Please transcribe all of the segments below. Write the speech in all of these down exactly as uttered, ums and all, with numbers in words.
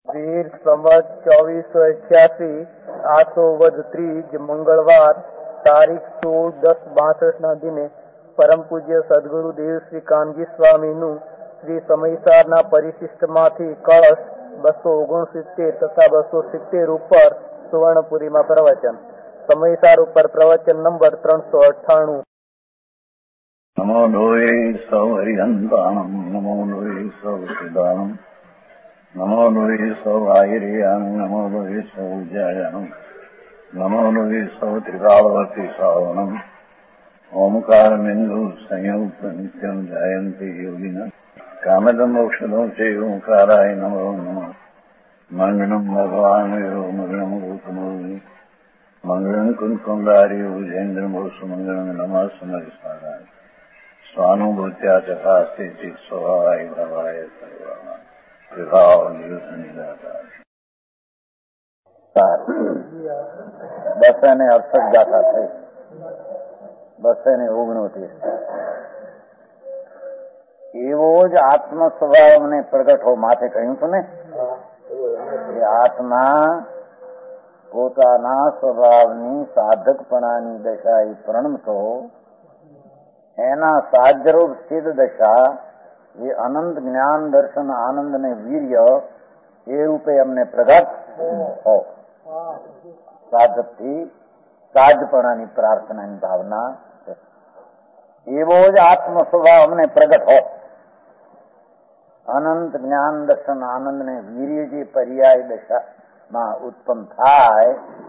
વીર સંવત ચોવીસો અઠ્યાસી આસો વદ ત્રીજ મંગળવાર તારીખ સોળ દસ બાસઠ ના દિને પરમ પૂજ્ય સદગુરુ દેવ શ્રી કાનજી સ્વામીનું શ્રી સમયસારના પરિશિષ્ટમાંથી કળશ બસો ઓગણસિત્તેર તથા બસો સિત્તેર ઉપર સુવર્ણપુરીમાં પ્રવચન. સમયસાર ઉપર પ્રવચન નંબર ત્રણસો અઠ્ઠાણું. નમો લોહે સૌ હરિહંતાણમ નમો લોહે સૌ સિદ્ધાણમ નમો લોહે સૌ આયર્યાણમ નમો લોહે સૌ જયાણમ નમો લોહે સૌ ત્રિકાળવતી શ્રાવણમ ઓમકાર બિંદુ સંયુક્ત નિત્યમ જયંતી યોગિના કામદ મોક્ષદો છે ઓંકારાય નમો નમઃ. મંગળમ ભગવાન મંગળમ ગૌતમોની મંગળમ કુંકુંડારી ઉજેન્દ્રમો સુમંગળમ નમઃ સમરિસ્મરાય સ્વાનુભૂત્યા ચકાસ્તે ચિત સ્વભાવાય ભવાય સર્વમાં વિભાવ નિયુત નિરાકાર. બસે ને અડસઠ ગાથા થઈ, બસે ને ઓગણત્રીસ. એવો જ આત્મ સ્વભાવને પ્રગટ હો માથે કહ્યું હતું ને, એ આત્મા પોતાના સ્વભાવની સાધકપણાની દશા એ પ્રણમતો એના સાજરૂપ સ્થિત દશા એ અનંત જ્ઞાન દર્શન આનંદ ને વીર્ય એ રૂપે અમને પ્રગટ હો. સાધકથી સાજપણાની પ્રાર્થનાની ભાવના છે. એવો જ આત્મ સ્વભાવ અમને પ્રગટ હો. અનંત જ્ઞાન દર્શન આનંદ ને વીર્ય જે પર્યાય દશામાં ઉત્પન્ન થાય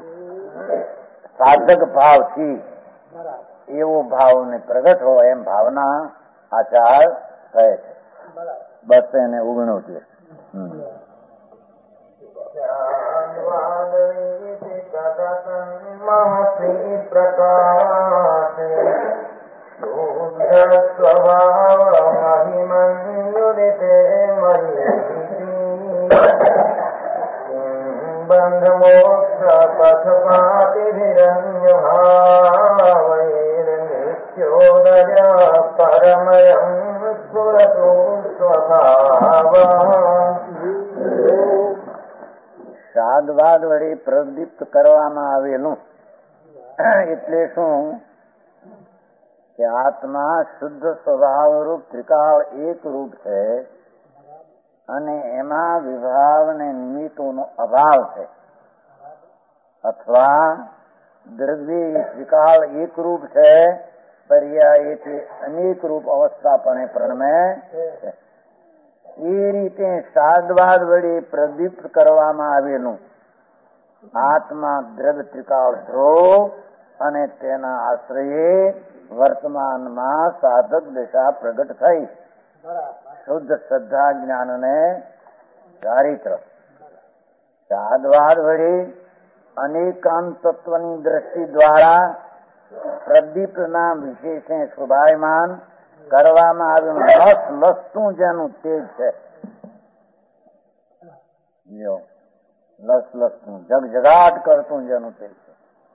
સાધક ભાવથી એવો ભાવને પ્રગટ હોય એમ ભાવના આચાર કહે છે. બસે ને ઓગણોતેર. બંધ મોક્ષ પથ પાતિરન્યભાવૈર નિત્યોદય પરમયં સ્ફુરતુ સ્વભાવ. સાદવાદ વડે પ્રદીપ્ત કરવામાં આવેલું એટલે શું કે આત્મા શુદ્ધ સ્વભાવરૂપ ત્રિકાળ એક રૂપ છે અને એમાં વિભાવ ને નિમિત્તોનો અભાવ છે. અથવા દ્રવ્ય ત્રિકાળ એક રૂપ છે, પર્યાયથી અનેક રૂપ અવસ્થા પણ પ્રણમે છે. એ રીતે સાદવાદ વડે પ્રદીપ્ત કરવામાં આવેલું આત્મા દ્રવ્ય ત્રિકાળ ધ્રુવ અને તેના આશ્રયે વર્તમાનમાં સાધક દશા પ્રગટ થઈ. શુદ્ધ શ્રદ્ધા જ્ઞાન ને ચારિત્ર સાદવાદ વડે અનેકાંત તત્વની દ્રષ્ટિ દ્વારા પ્રદીપના વિશેષે શોભાયમાન કરવામાં આવ્યું લસ લસતું જેનું તેજ છે. લસ લસતું જગજગાટ કરતું જેનું તેજ છે.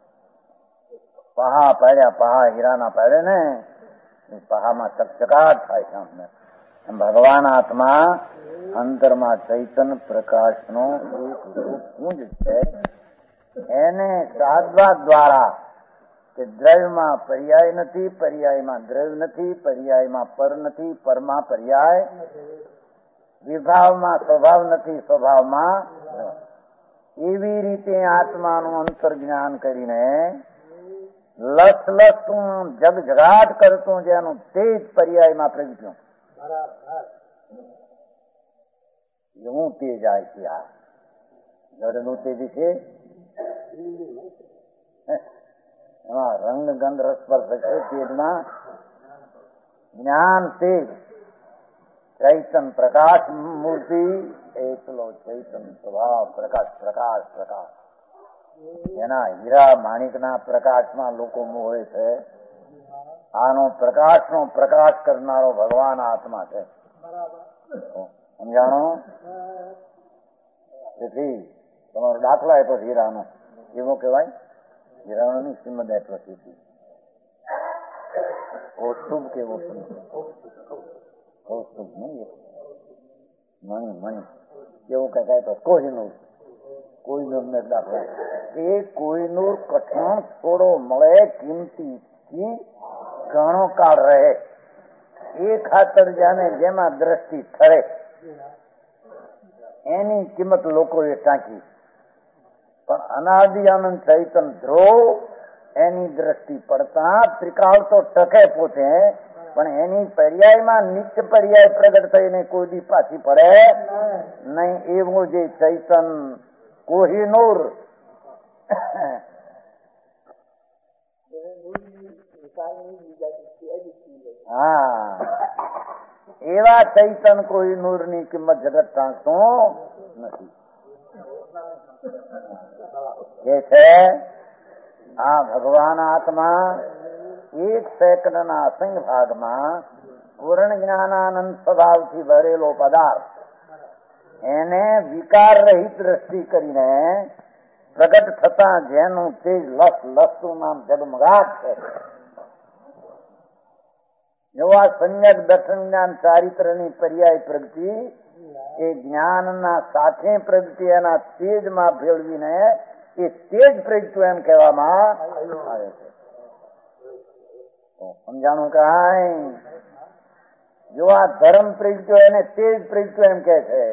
પહા પાડ્યા, પહા હીરાના પાડે ને એ પહામાં ચકચકાટ થાય છે. અમને ભગવાન આત્મા અંતરમાં ચૈતન પ્રકાશનો એક રૂપ પુંજ છે. એને સાદવાદ દ્વારા કે દ્રવ્યમાં પર્યાય નથી, પર્યાયમાં દ્રવ્ય નથી, પર્યાયમાં પર નથી, પરમાં પર્યાય, વિભાવમાં સ્વભાવ નથી, સ્વભાવમાં એવી રીતે આત્માનું અંતર જ્ઞાન કરીને લસ લસતું જગજગાટ કરતું જેનું તેજ પર્યાયમાં પ્રગટ્યું એવું તેજ આવે છે. આ જડનું તેજ છે. એમાં રંગ ગંધ રસ સ્પર્શ છે. તેજમાં જ્ઞાન તેજ ચૈતન પ્રકાશ મૂર્તિ એકલો ચૈતન સ્વભાવ પ્રકાશ પ્રકાશ પ્રકાશ. એના હીરા માણિકના પ્રકાશમાં લોકો મોહે છે. આનો પ્રકાશનો પ્રકાશ કરનારો ભગવાન આત્મા છે. સમજાણો? તેથી તમારો દાખલા આપ્યો હીરાનો, એવો કહેવાય હીરાનો ની શ્રીમદ આપ્યો છે. કૌસ્તુભ કેવો કૌસ્તુભ નહીં મણી મણી કેવું કહેવાય તો કોહિનૂર કોહિનૂર ને દાખલા એ કોહિનૂર કઠણ થોડો મળે કિંમતી થી ઘણો કાળ રહે એ ખાતર જાને જેમાં દ્રષ્ટિ ઠરે એની કિંમત લોકોએ ટાંકી. પણ અનાદિ આનંદ ચૈતન ધ્રુવ એની દ્રષ્ટિ પડતા ત્રિકાળ તો ટકે પોતે, પણ એની પર્યાયમાં નિત્ય પર્યાય પ્રગટ થઈને કોઈ દી પાછી પડે નહીં. એવું જે ચૈતન કોહિનૂર હા એવા ચૈતન કોહિનૂર ની કિંમત જગત ટાંકતો નથી. જે છે આ ભગવાન આત્મા એક સેકન્ડ ના અસંગ ભાગમાં પૂર્ણ જ્ઞાનાનંદ સ્વભાવથી ભરેલો પદાર્થ એને વિકાર રહિત દ્રષ્ટિ કરીને પ્રગટ થતા જેનું તેજ લસ લસતું નામ જગમગાટ છે. જેવા સમ્યક દર્શન જ્ઞાન ચારિત્રની પર્યાય પ્રગતિ એ જ્ઞાનના સાથે પ્રગતિ એના તેજમાં ભેળવીને એ તેજ પ્રગટ્યું એમ કહેવામાં આવે છે. સમજાણું કાંઈ? જો આ ધર્મ પ્રગટ્યો એને તેજ પ્રગટ્યું એમ કે છે.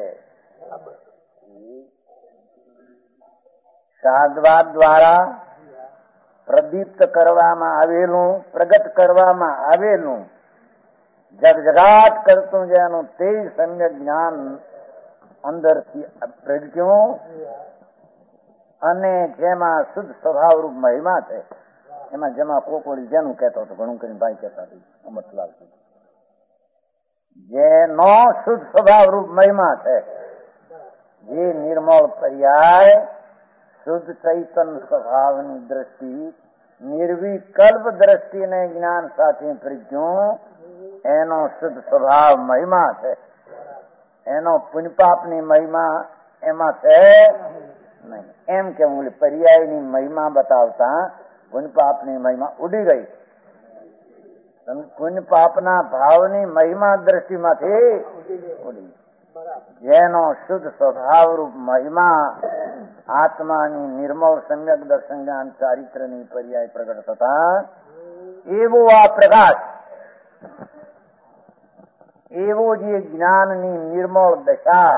સાધવાદ દ્વારા પ્રદીપ્ત કરવામાં આવેલું પ્રગટ કરવામાં આવેલું જગજગાટ કરતું જેનું તેજ સમ્યક જ્ઞાન અંદરથી પ્રગટ્યું અને જેમાં શુદ્ધ સ્વભાવ રૂપ મહિમા છે. એમાં જેમાં કોકોડી જેનું કહેતો હતો ઘણું કરીને ભાઈ કહેતા હતું અમરલાલ, જેનો શુદ્ધ સ્વભાવ રૂપ મહિમા છે, જે નિર્મળ પર્યાય શુદ્ધ ચૈતન સ્વભાવની દ્રષ્ટિ નિર્વિકલ્પ દ્રષ્ટિને જ્ઞાન સાથે પ્રજ્ઞું એનો શુદ્ધ સ્વભાવ મહિમા છે. એનો પુણ્યપાપની મહિમા એમાં છે નહીં. એમ કે હું પર્યાયની મહિમા બતાવતા પુણ્યપાપની મહિમા ઉડી ગઈ. પુણ્યપાપના ભાવની મહિમા દ્રષ્ટિમાંથી ઉડી. જેનો શુદ્ધ સ્વભાવ રૂપ મહિમા આત્માની નિર્મળ સમ્યક દર્શન જ્ઞાન ચારિત્રની પર્યાય પ્રગટ થતા એવો આ પ્રકાશ, એવો જે જ્ઞાનની નિર્મળ દશા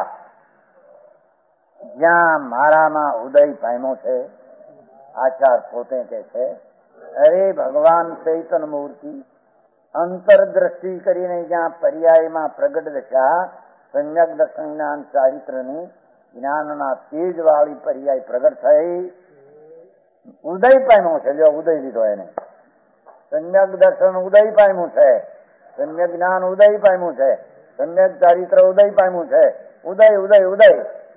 જ્યાં મારામાં ઉદય પામ્યો છે. આચાર પોતે કે છે અરે ભગવાન ચૈતન મૂર્તિ અંતરદ્રષ્ટિ કરીને જ્યાં પર્યાયમાં પ્રગટ દશા સમ્યક દર્શન જ્ઞાન ચારિત્રની જ્ઞાનના તેજ વાળી પર્યાય પ્રગટ થઈ ઉદય પામ્યો છે. જો ઉદય લીધો એને સમ્યક દર્શન ઉદય પામ્યું છે, સમ્યક જ્ઞાન ઉદય પામ્યું છે, સમ્યક ચારિત્ર ઉદય પામ્યું છે. ઉદય ઉદય ઉદય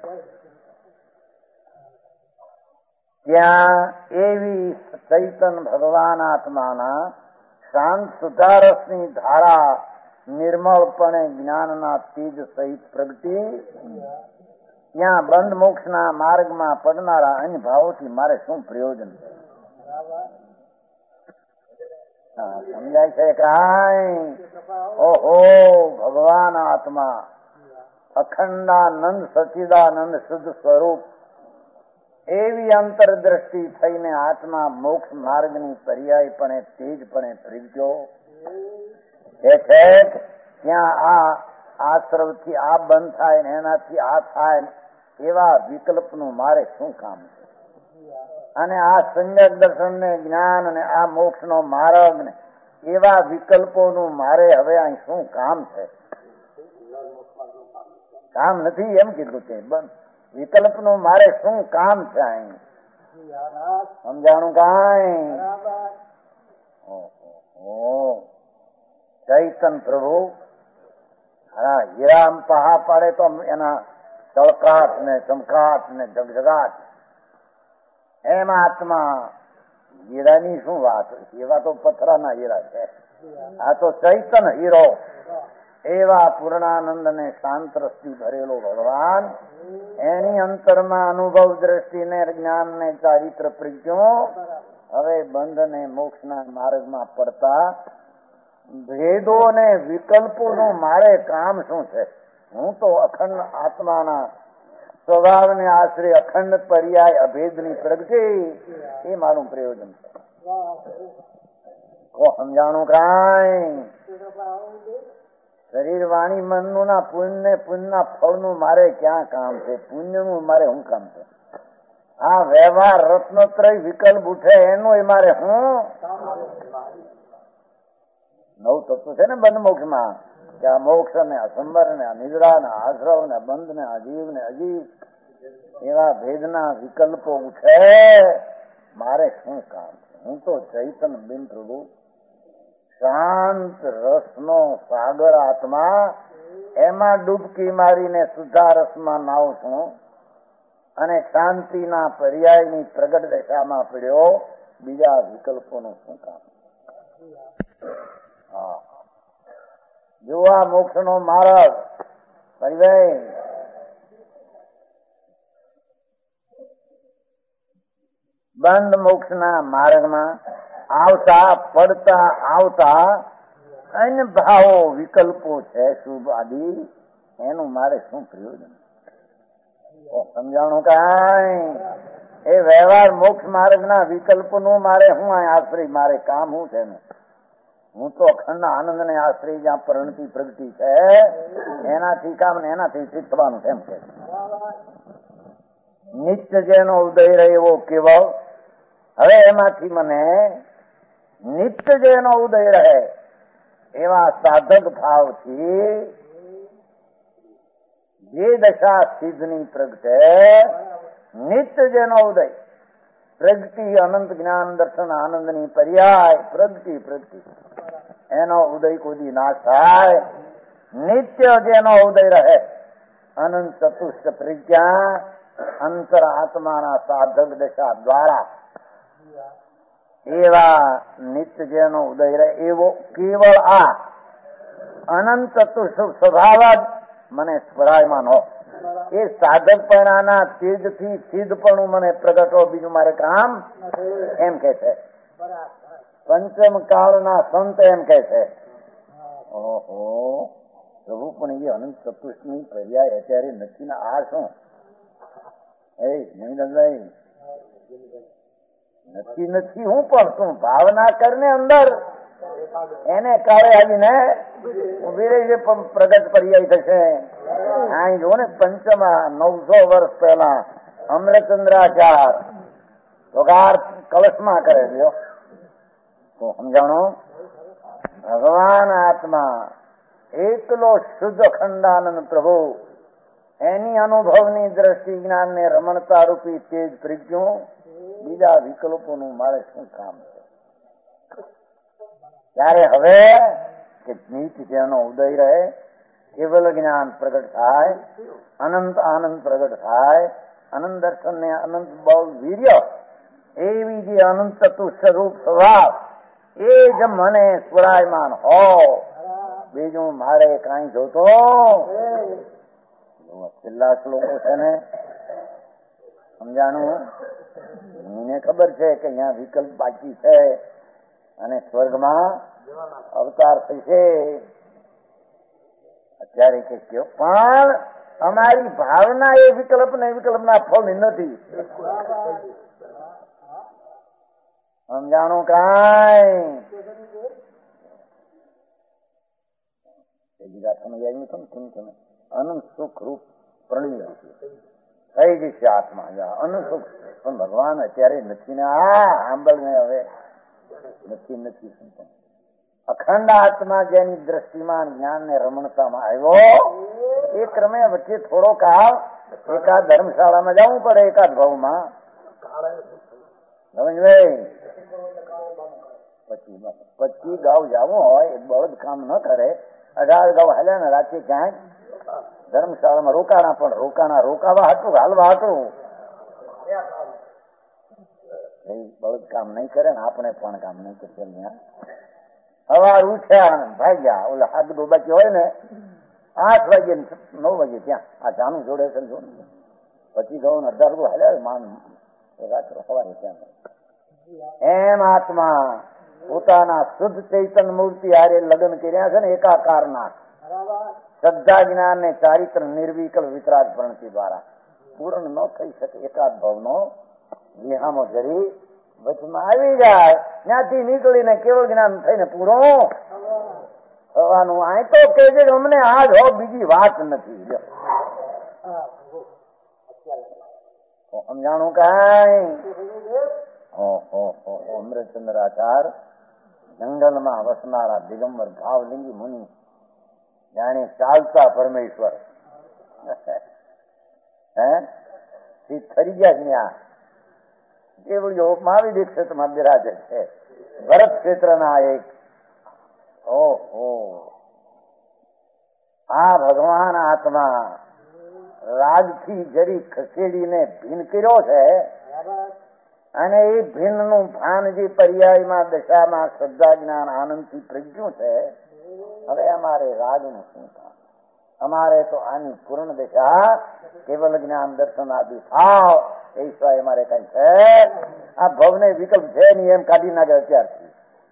ત્યાં એવી ચૈતન ભગવાન આત્માના શાંત સુધારસની ધારા નિર્મળપણે જ્ઞાનના તેજ સહિત પ્રગટી ત્યાં બંધ મોક્ષના માર્ગમાં પડનારા અન્ય ભાવોથી મારે શું પ્રયોજન છે? સમજાય છે કાંઈ? ઓહો ભગવાન આત્મા અખંડાનંદ સચિદાનંદ શુદ્ધ સ્વરૂપ એવી અંતરદ્રષ્ટિ થઈને આત્મા મોક્ષ માર્ગની પર્યાયપણે તેજપણે પ્રગટ્યો એ છે. ત્યાં આ આશ્રવથી આ બંધ થાય ને એનાથી આ થાય એવા વિકલ્પનું મારે શું કામ છે? અને આ સમ્યક દર્શન ને જ્ઞાન ને આ મોક્ષ નો માર્ગ ને એવા વિકલ્પોનું મારે હવે અહીં શું કામ છે? કામ નથી એમ કીધું છે. બંધ વિકલ્પ નું મારે શું કામ છે અહીં? સમજાણું કાંઈ? ચૈતન પ્રભુ હા હીરામ પહા પાડે તો એના તળકાટ ને ચમકાટ ને જગજગાટ એમ આત્મા હીરાની શું વાત? એવા તો પથરાના હીરા છે. આ તો ચૈતન હીરો એવા પૂર્ણાનંદ ને શાંત રસથી ભરેલો ભગવાન એની અંતરમાં અનુભવ દ્રષ્ટિને જ્ઞાન ને ચારિત્ર પ્રજ્ઞો હવે બંધ ને મોક્ષના માર્ગમાં પડતા ભેદો ને વિકલ્પોનું મારે કામ શું છે? હું તો અખંડ આત્માના સ્વભાવને આશરે અખંડ પર્યાય અભેદની પ્રગતિ એ મારું પ્રયોજન છે. કો સમજાણું કાંઈ? શરીર વાણી મનનું ના પુણ્ય પુણ્યના ફળનું મારે ક્યાં કામ છે? પુણ્યનું મારે શું કામ છે? આ વ્યવહાર રત્નોત્રય વિકલ્પ ઉઠે એનું એ મારે હું નવ તત્વ છે ને બંધ મોક્ષ માં, કે આ મોક્ષ ને અસંબર ને આ નિદ્રા ને આશ્રવ ને બંધ ને અજીવ ને અજીવ એવા ભેદના વિકલ્પો ઉઠે, મારે શું કામ છે? હું તો ચૈતન બિન પ્રભુ શાંત રસનો સાગર આત્મા, એમાં ડૂબકી મારીને શુદ્ધા રસમાં નાવ છું અને શાંતિના પર્યાયની પ્રગટ દશામાં પડ્યો. બીજા વિકલ્પોનું શું કામ? હા, જો આ મોક્ષ નો માર્ગ પરિવય બંધ મોક્ષના માર્ગમાં આવતા પડતા આવતા અન્ય ભાવો વિકલ્પો છે શુભ આદિ, એનું મારે શું પ્રયોજન? સમજાણું કાંઈ? એ વ્યવહાર મોક્ષ માર્ગના વિકલ્પનું મારે શું આશ્રય? મારે કામ શું છે ને? હું તો અખંડ આનંદ ને આશ્રય જ્યાં પરિણતિ પ્રગતિ છે એનાથી કામ ને એનાથી સિદ્ધ થવાનું એમ છે. નિત્ય જેનો ઉદય રહે એવો કેવળ, હવે એમાંથી મને નિત્ય જેનો ઉદય રહે એવા સાધક ભાવથી જે દશા સિદ્ધની પ્રગટે, નિત્ય જેનો ઉદય પ્રગતિ અનંત જ્ઞાન દર્શન આનંદની પર્યાય પ્રગતિ પ્રગતિ એનો ઉદય કોઈ ના થાય. નિત્ય જેનો ઉદય રહે અનંત ચતુષ્ટ પ્રજ્ઞા અંતર આત્માના સાધક દશા દ્વારા એવા નિત્ય જેનો ઉદય રહે એવો કેવળ આ અનંત ચતુષ્ટ સ્વભાવ જ મને સ્મરાયમાન હો. એ સાધકપણાના તેજથી સિદ્ધપણું મને પ્રગટ હો, બીજું મારે કામ એમ કે છે. પંચમ કાળના સંત એમ કે છે, ઓહો પ્રભુ પણ એ અનંત ચતુષ્ટ ની પર્યાય અત્યારે નથી ને આ શું? એ નહીં દંડાઈ નથી નથી હું પણ શું ભાવના કરને અંદર એને કાળે આવીને ઉભી રહી પ્રગટ પર્યાય થશે. અહીં જો ને પંચમા નવસો વર્ષ પહેલા અમૃતચંદ્રાચાર વગાર કલશમાં કરે છે. તો સમજાણો, ભગવાન આત્મા એકલો શુદ્ધ ખંડાનંદ પ્રભુ એની અનુભવની દ્રષ્ટિ જ્ઞાન ને રમણતા રૂપી તેજ પ્રજ્ઞો, બીજા વિકલ્પોનું મારે શું કામ છે? ત્યારે હવે કે નીચ જેનો ઉદય રહે, કેવલ જ્ઞાન પ્રગટ થાય, અનંત આનંદ પ્રગટ થાય, અનંત દર્શન ને અનંત બળ વીર્ય એવી જે અનંત ચતુ સ્વરૂપ સ્વભાવ એ જ મને સ્વરાયમાન હો, બીજું મારે કઈ જોતો. છેલ્લા શ્લોકો છે ને સમજાણું? મને ખબર છે કે અહીંયા વિકલ્પ બાકી છે અને સ્વર્ગમાં અવતાર થશે અત્યારે કે કયો, પણ અમારી ભાવના એ વિકલ્પ ને વિકલ્પના ફળ નથી. સમજાણું કાંઈ? અનંત સુખ રૂપ પ્રણય થઈ જશે આત્મા અનંત સુખ, પણ ભગવાન અત્યારે નથી ને આ આંબળ ને હવે નથી નથી. અખંડ આત્મા જેની દ્રષ્ટિમાં જ્ઞાન ને રમણતામાં આવ્યો એ ક્રમે વચ્ચે થોડો કાળ એકાદ ધર્મશાળામાં જવું પડે, એકાદ ભાવમાં પછી પછી ગાવ જવું હોય બળદ કામ ન કરે, અઢાર ગાવ હાલ્યા ને રાતે ક્યાંય ધર્મશાળામાં રોકાણા, પણ રોકાણા રોકાવા હતું હાલવા હતું બળદ કામ નહીં કરે ને આપણે પણ કામ નહીં કરશે. સવાર ઉઠ્યા ભાગ્યા ઓલા હાથ ગોબાકી હોય ને આઠ વાગે નવ વાગે ત્યાં આ જાનું જોડે છે, પછી ગયો અઢાર ગો હાલ્યા માન સવારે ત્યાં. એમ આત્મા પોતાના શુદ્ધ ચૈતન મૂર્તિ હારે લગ્ન કર્યા છે ને એકાકારના શ્રદ્ધા જ્ઞાન ને ચારિત્ર નિર્વિકલ્પ વિતરાગ પ્રણતિ દ્વારા પૂર્ણ ન થઈ શકે. એકાદ ભાવનો વિહામો જરી વચમાં આવી જાય, ત્યાંથી નીકળીને કેવળ જ્ઞાન થઈને પૂરું થવાનું. આ તો કે છે અમને આજ હો, બીજી વાત નથી. સમજાણું કઈ? અમૃતચંદ્રાચાર જંગલમાં વસનારા દિગંબર ભાવલિંગી મુનિ જાણે ચાલતા પરમેશ્વર હે થઈ ગયા ત્યાં કેવળીઓ મહાવીર ક્ષેત્રમાં બિરાજે છે. ભરત ક્ષેત્રના એક ઓહો આ ભગવાન આત્મા રાજથી જરી ખસેડીને ભીન કર્યો છે, અને એ ભીન નું ભાન જે પર્યાયમાં દશામાં શ્રદ્ધા જ્ઞાન આનંદથી પ્રજ્ઞું છે. હવે અમારે રાજનું શું કામ? અમારે તો આની પૂર્ણ દશા કેવલ જ્ઞાન દર્શન આદિ ભાવ એ સિવાય અમારે કઈ છે? આ ભવને વિકલ્પ છે નહીં એમ કાઢી નાખે અત્યારથી.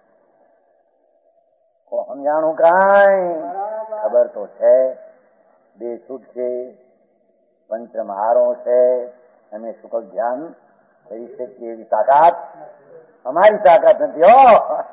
સમજાણું કઈ? ખબર તો છે બે છૂટ છે, પંચમહારો છે, અમે શુકલ ધ્યાન કરી શકીએ એવી તાકાત અમારી તાકાત નથી. હો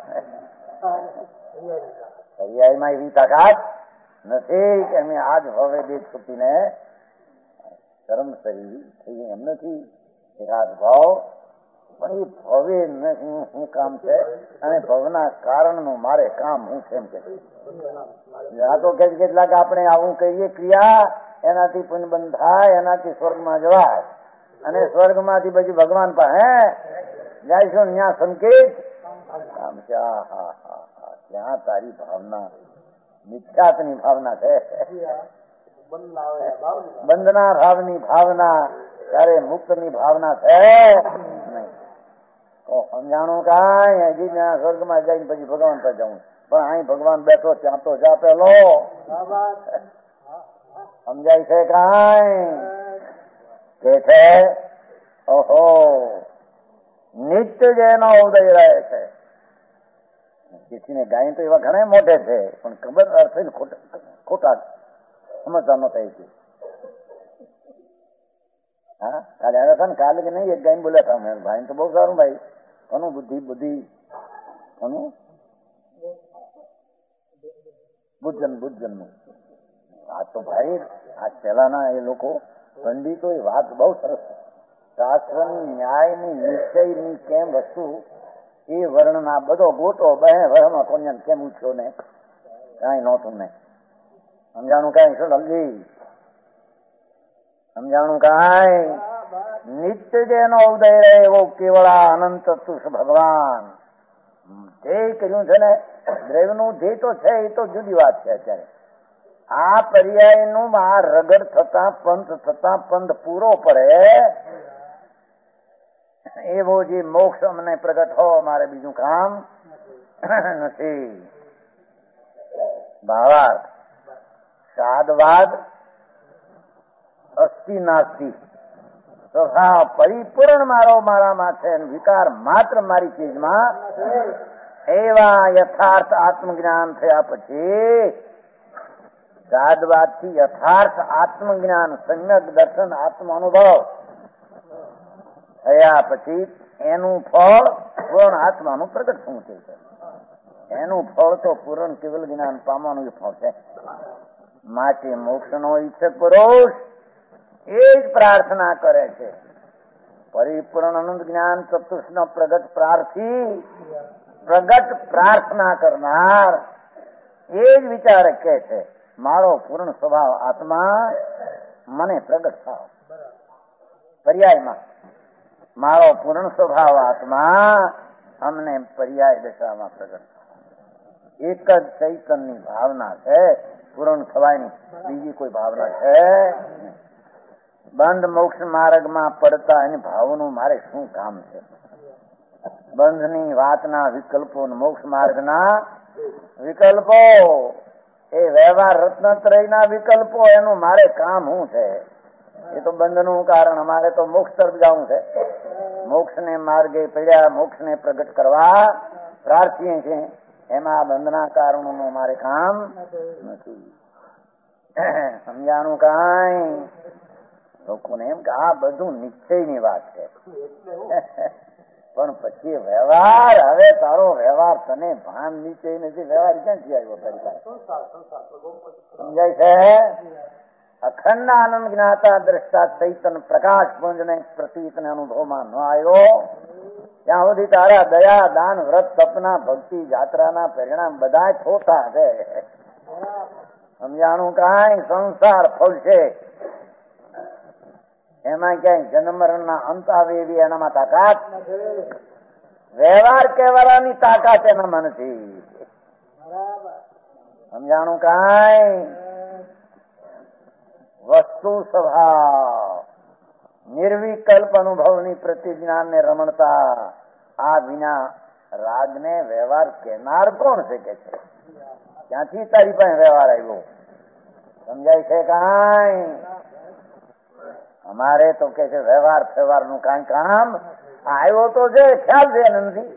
પર્યાયમાં એવી તાકાત નથી કે અમે આજ હવે બે છૂટીને કર્મસરી થઈ એમ નથી. એકાદ ભાવ પણ એ ભવે શું કામ છે અને ભવના કારણનું મારે કામ હું છે એમ કે આ તો કે કેટલાક આપણે આવું કહીએ ક્રિયા એનાથી પુણ્યબંધ થાય, એનાથી સ્વર્ગમાં જવાય, અને સ્વર્ગમાંથી પછી ભગવાન પાસે જઈશું ત્યાં સંકેત કામ છે. હા હા હા હા ત્યાં તારી ભાવના મિથ્યાત્વની ભાવના છે, બંધના ભાવની ભાવના, ત્યારે મુક્તની ભાવના છે નહીં. તો સમજાણું કાંઈ હજી ત્યાં સ્વર્ગમાં જઈને પછી ભગવાન પર જવું, પણ અહીં ભગવાન બેઠો ત્યાં તો જા પેલો. સમજાય છે કાંઈ? કે છે ઓહો નિત્ય જેનો ઉદય રહે છે. જેથી ગાય તો એવા ઘણા મોટે છે, પણ ખબર અર્થ ખોટા સમજતા ન થાય છે. હા કાલે આવ્યા હતા ને, કાલે કે નહીં એક ગાય બોલ્યા હતા મેં, ભાઈ તો બહુ સારું ભાઈ, કોનું બુદ્ધિ બુદ્ધિ કોનું બુદ્ધન બુદ્ધન નું. આ તો ભાઈ આ પહેલાના એ લોકો પંડિતો એ વાત બહુ સરસ, શાસ્ત્રની ન્યાયની નિશ્ચયની કેમ વસ્તુ એ વર્ણના બધો ગોટો બે વર્ણમાં કોને કેમ ઉઠ્યો ને કઈ નહોતું ને. સમજાણું કઈ શું સમજી? સમજાણું કઈ? નિત્ય જેનો ઉદય રહે એવો કેવળા અનંત તુષ ભગવાન ધ્યેય કર્યું છે ને. દ્રવ્યનું ધ્યેય તો છે એ તો જુદી વાત છે. અત્યારે આ પર્યાયનું આ રગડ થતા પંથ થતા પંથ પૂરો પડે એવો જે મોક્ષ અમને પ્રગટ હો, મારે બીજું કામ નથી. ભાવાર્થ સાદવાદ અસ્થિ નાસ્તિ સ્વભાવ પરિપૂર્ણ મારો મારામાં છે, વિકાર માત્ર મારી ચીજમાં. એવા યથાર્થ આત્મજ્ઞાન થયા પછી સાદવાદ થી યથાર્થ આત્મજ્ઞાન સમ્યક દર્શન આત્મ અનુભવ થયા પછી એનું ફળ પૂર્ણ આત્માનું પ્રગટ થવું છે. એનું ફળ તો પૂર્ણ કેવલ જ્ઞાન પામવાનું એ ફળ છે. માટે મોક્ષ નો ઈચ્છક પુરુષ એ જ પ્રાર્થના કરે છે. પરિપૂર્ણ અનંત જ્ઞાન ચતુર્થ નો પ્રગટ પ્રાર્થી પ્રગટ પ્રાર્થના કરનાર એ જ વિચારક કે છે મારો પૂર્ણ સ્વભાવ આત્મા મને પ્રગટ થાવ. પર્યાયમાં મારો પૂર્ણ સ્વભાવ આત્મા અમને પર્યાય દશામાં પ્રગટ થાવ. એક જ ચૈતનની ભાવના છે પૂર્ણ થવાની, બીજી કોઈ ભાવના છે નહીં. બંધ મોક્ષ માર્ગમાં પડતા એને ભાવનું મારે શું કામ છે? બંધની વાતના વિકલ્પો, મોક્ષ માર્ગના વિકલ્પો, એ વ્યવહાર રત્નત્રયના વિકલ્પો, એનું મારે કામ શું છે? એ તો બંધનું કારણ, અમારે તો મોક્ષ તરફ જવું છે. મોક્ષને માર્ગે પડ્યા, મોક્ષને પ્રગટ કરવા પ્રાર્થીએ છીએ, એમાં બંધના કારણોનું મારે કામ નથી. સમજાણું કાંઈ? લોકોને એમ કે આ બધું નિશ્ચયની વાત છે, પણ પછી વ્યવહાર, હવે તારો વ્યવહાર તને ભાન નીચે નથી, વ્યવહાર ક્યાંથી આવ્યો તારી પાસે? સમજાય છે? અખંડ આનંદ જ્ઞાતા દ્રષ્ટા ચૈતન પ્રકાશ પુંજ ને પ્રતીત ને અનુભવમાં ન આવ્યો ત્યાં સુધી તારા દયા, દાન, વ્રત, તપના, ભક્તિ, જાત્રાના પરિણામ બધા ખોટા છે. સમજાણું? કાંઈ સંસાર ફળશે, એમાં ક્યાંય જન્મ મરણના અંત આવે એવી એનામાં તાકાત, વ્યવહાર કહેવાની તાકાત એનામાં નથી. સમજાણું? કાંઈ વસ્તુ સ્વભાવ નિર્વિકલ્પ અનુભવની પ્રતિજ્ઞાન ને રમણતા, આ વિના રાગને વ્યવહાર કહેનાર કોણ છે કે છે? ક્યાંથી તારી પાસે વ્યવહાર આવ્યો? સમજાય છે? કાંઈ અમારે તો કે છે વ્યવહાર ફેવહાર નું કાંઈ કામ આવ્યો તો છે, ખ્યાલ છે એને નથી,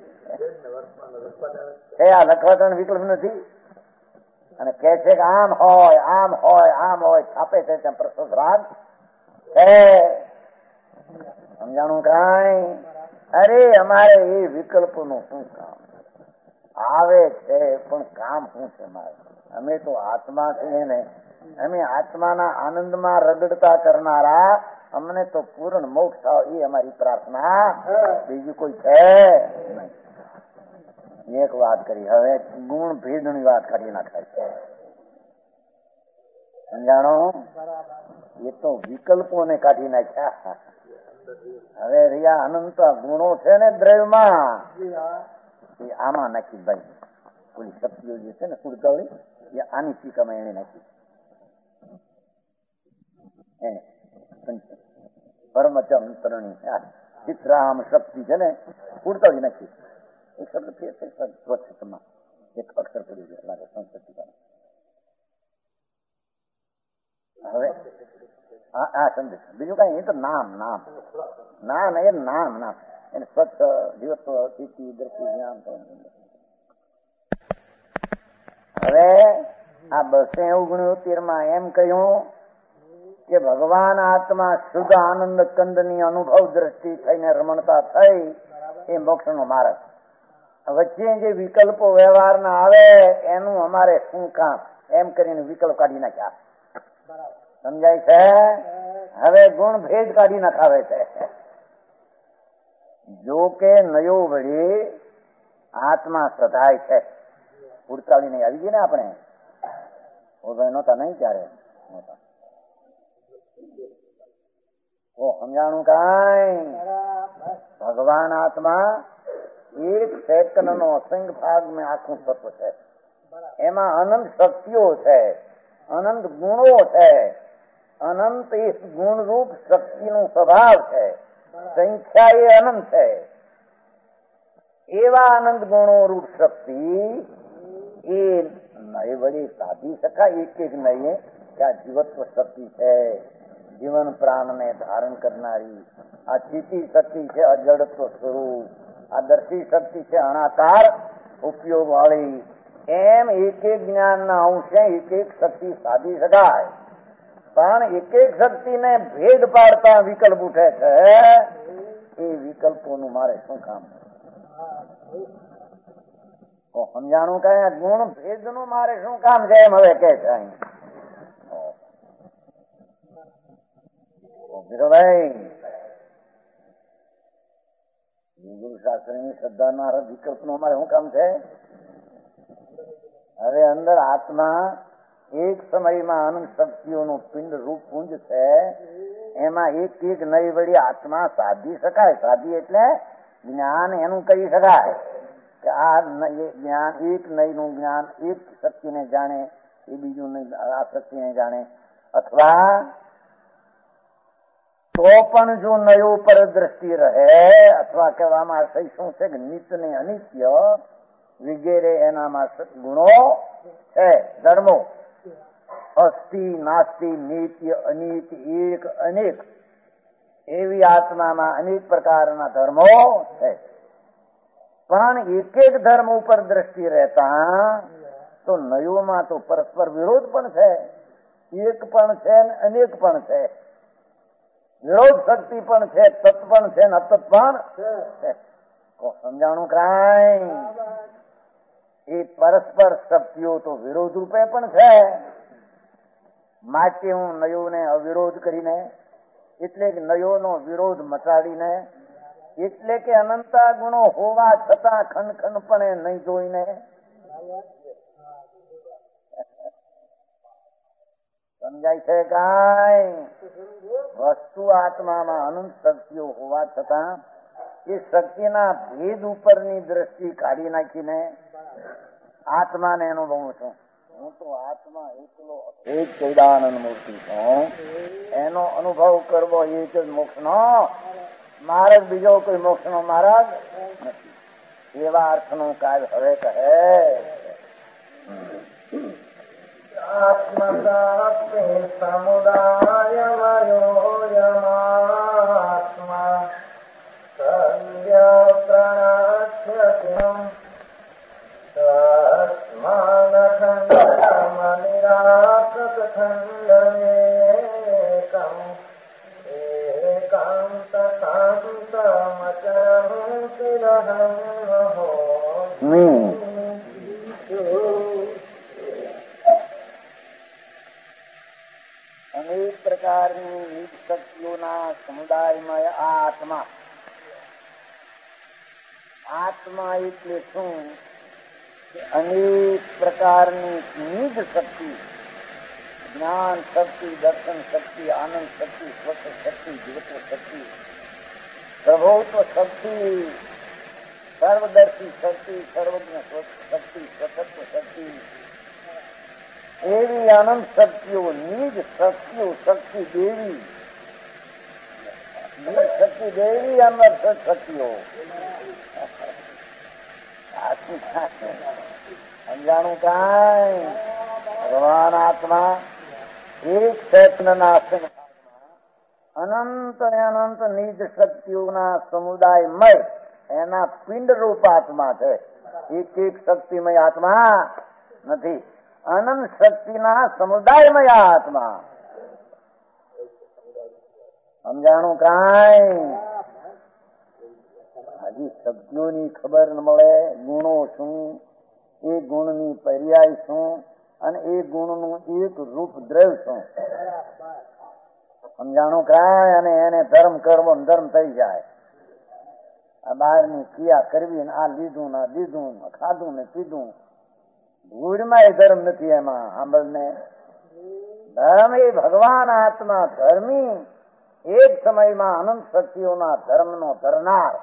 આ લખવાતણ વિકલ્પ નથી, અને કે છે કે આમ હોય આમ હોય આમ હોય, છાપે છે ત્યાં પ્રશસ્ત રાગ છે. સમજાણું? કાંઈ અરે અમારે એ વિકલ્પ નું શું કામ? આવે છે પણ કામ શું છે મારે? અમે તો આત્મા છીએ ને, અમે આત્માના આનંદમાં રગડતા કરનારા, અમને તો પૂર્ણ મોક્ષ થાય એ અમારી પ્રાર્થના, બીજું કોઈ છે નહીં. એક વાત કરી, હવે ગુણ ભેદની વાત કાઢી નાખાય છે. સમજાણો? એ તો વિકલ્પોને કાઢી નાખ્યા. હવે રહ્યા અનંત ગુણો છે ને દ્રવ્યમાં, એ આમાં નાખી ભાઈ. ઓલી શક્તિઓ જે છે ને કુડકાવડી, એ આની ટીકામાં એને નાખી. એને પરમચંત્રની ચિત્રામ શક્તિ છે ને કુડકાવડી નાખી. એક શબ્દ સ્વચ્છમાં એક અક્ષર પડી ગયો લાગે સંસ્કૃતિ. હવે હા હા સમજ, બીજું કઈ એ તો નામ નામ નામ એ નામ નામ એને સ્વચ્છ દિવસ સ્થિતિ દ્રષ્ટિ જ્ઞાન. હવે આ બસો ઓગણોતેર માં એમ કહ્યું કે ભગવાન આત્મા શુદ્ધ આનંદ કંદ ની અનુભવ દ્રષ્ટિ થઈને રમણતા થઈ એ મોક્ષ નો માર્ગ. વચ્ચે જે વિકલ્પો વ્યવહારના આવે એનું અમારે શું કામ, એમ કરીને વિકલ્પ કાઢી નાખ્યા. સમજાય છે? હવે ગુણ ભેદ કાઢી નખાવે છે. જો કે નયો વળી આત્મા સધાય છે, ઉડતાળી નહીં આવી ગઈ ને આપણે નહોતા નહીં ત્યારે નહોતા. ઓ સમજાણું? કાંઈ ભગવાન આત્મા એક સેકન્ડ નો અસંખ્ય ભાગ મેં આખું તત્વ છે, એમાં અનંત શક્તિઓ છે, અનંત ગુણો છે, અનંત એ ગુણરૂપ શક્તિનો સ્વભાવ છે, સંખ્યા એ અનંત છે. એવા અનંત ગુણો રૂપ શક્તિ એ નય વળી સાધી શકાય એક એક નયે કે આ જીવત્વ શક્તિ છે, જીવન પ્રાણને ધારણ કરનારી. આ ચિતિ શક્તિ છે અજડત્વ સ્વરૂપ, આ દર્શી શક્તિ છે અણાકાર ઉપયોગ વાળી. એમ એક એક જ્ઞાનના અંશે એક એક શક્તિ સાધી શકાય, પણ એક એક શક્તિને ભેદ પાડતા વિકલ્પ ઉઠે છે. એ વિકલ્પોનું મારે શું કામ? સમજાણું? કઈ ગુણ ભેદ નું મારે શું કામ છે એમ હવે કે છે ભાઈ. ગુરુ શાસ્ત્ર ની શ્રદ્ધા ના વિકલ્પ નું અમારે શું કામ છે? હવે અંદર આત્મા એક સમયમાં અનંત શક્તિઓનું પિંડ રૂપ પુંજ છે, એમાં એક એક નઈ વળી આત્મા સાધી શકાય. સાધી એટલે જ્ઞાન એનું કહી શકાય કે આ જ્ઞાન એક નઈ નું જ્ઞાન એક શક્તિને જાણે, એ બીજું નહીં આ શક્તિને જાણે. અથવા તો પણ જો નયો પર દ્રષ્ટિ રહે, અથવા કહેવામાં આશય શું છે કે નિત્ય ને અનિત્ય વગેરે એનામાં ગુણો છે, ધર્મો અસ્થિ નાસ્તિ નિત્ય અનિત્ય એક અનેક એવી આત્મામાં અનેક પ્રકારના ધર્મો છે. પણ એક એક ધર્મ ઉપર દ્રષ્ટિ રહેતા તો નયોમાં તો પરસ્પર વિરોધ પણ છે, એક પણ છે ને અનેક પણ છે. વિરોધ શક્તિ પણ છે, તત્ પણ છે ને અતત પણ છે. સમજાણું કાંઈ? એ પરસ્પર શક્તિઓ તો વિરોધ રૂપે પણ છે. માટે હું નયોને અવિરોધ કરીને, એટલે કે નયોનો વિરોધ મટાડીને, એટલે કે અનંતા ગુણો હોવા છતાં ખંડ ખંડપણે નહીં જોઈને, સમજાય છે કાંઈ? વસ્તુ આત્મામાં અનંત શક્તિઓ હોવા છતાં એ શક્તિના ભેદ ઉપરની દ્રષ્ટિ કાઢી નાખીને આત્માને અનુભવું છું. હું તો આત્મા એકલો એક સૈદાનંદ મૂર્તિ છું. એનો અનુભવ કરવો એ જ મોક્ષનો માર્ગ, બીજો કોઈ મોક્ષનો માર્ગ નથી. એવા અર્થનું કાવ્ય હવે કહે. આત્મસાપે સમુદાય મયોયમાત્મા સંજ્ઞા પ્રણાખ્યમ તસ્માનખંડમનિરાકૃત ખંડમેકમ એકાંતકાંતમચરં શિરહં હોમિ. અનેક પ્રકારની નિજ શક્તિઓના સમુદાયમાં આ આત્મા આત્મા એટલે શું? અનેક પ્રકારની નિજ શક્તિ, જ્ઞાન શક્તિ, દર્શન શક્તિ, આનંદ શક્તિ, સ્વસ્થ શક્તિ, જીવત્વ શક્તિ, પ્રભુત્વ શક્તિ, સર્વદર્શી શક્તિ, સર્વજ્ઞ શક્તિ, સ્વતત્વ શક્તિ, એવી આનંદ શક્તિઓ, નિજ શક્તિઓ, શક્તિ દેવી, નિજ શક્તિ દેવી અંદર શક્તિઓ. સમજાણું કાંઈ? ભગવાન આત્મા એક ચેતનના અનંત અનંત નિજ શક્તિઓના સમુદાયમય એના પિંડ રૂપ આત્મા છે. એક એક શક્તિમય આત્મા નથી, અનંત શક્તિના સમુદાયમય આત્મા. સમજાણું કાંઈ? હજી શબ્દોની ખબર ન મળે. ગુણો શું, એ ગુણની પર્યાય શું, અને એ ગુણનું એક રૂપ દ્રવ્ય શું. સમજાણું કાંઈ? અને એને ધર્મ કરવો ધર્મ થઈ જાય. આ બહારની ક્રિયા કરવી ને આ લીધું ને લીધું, ખાધું ને પીધું, ભૂડમાં એ ધર્મ નથી. એમાં સાંભળને, ધર્મ એ ભગવાન આત્મા ધર્મી, એક સમયમાં અનંત શક્તિઓના ધર્મનો ધરનાર.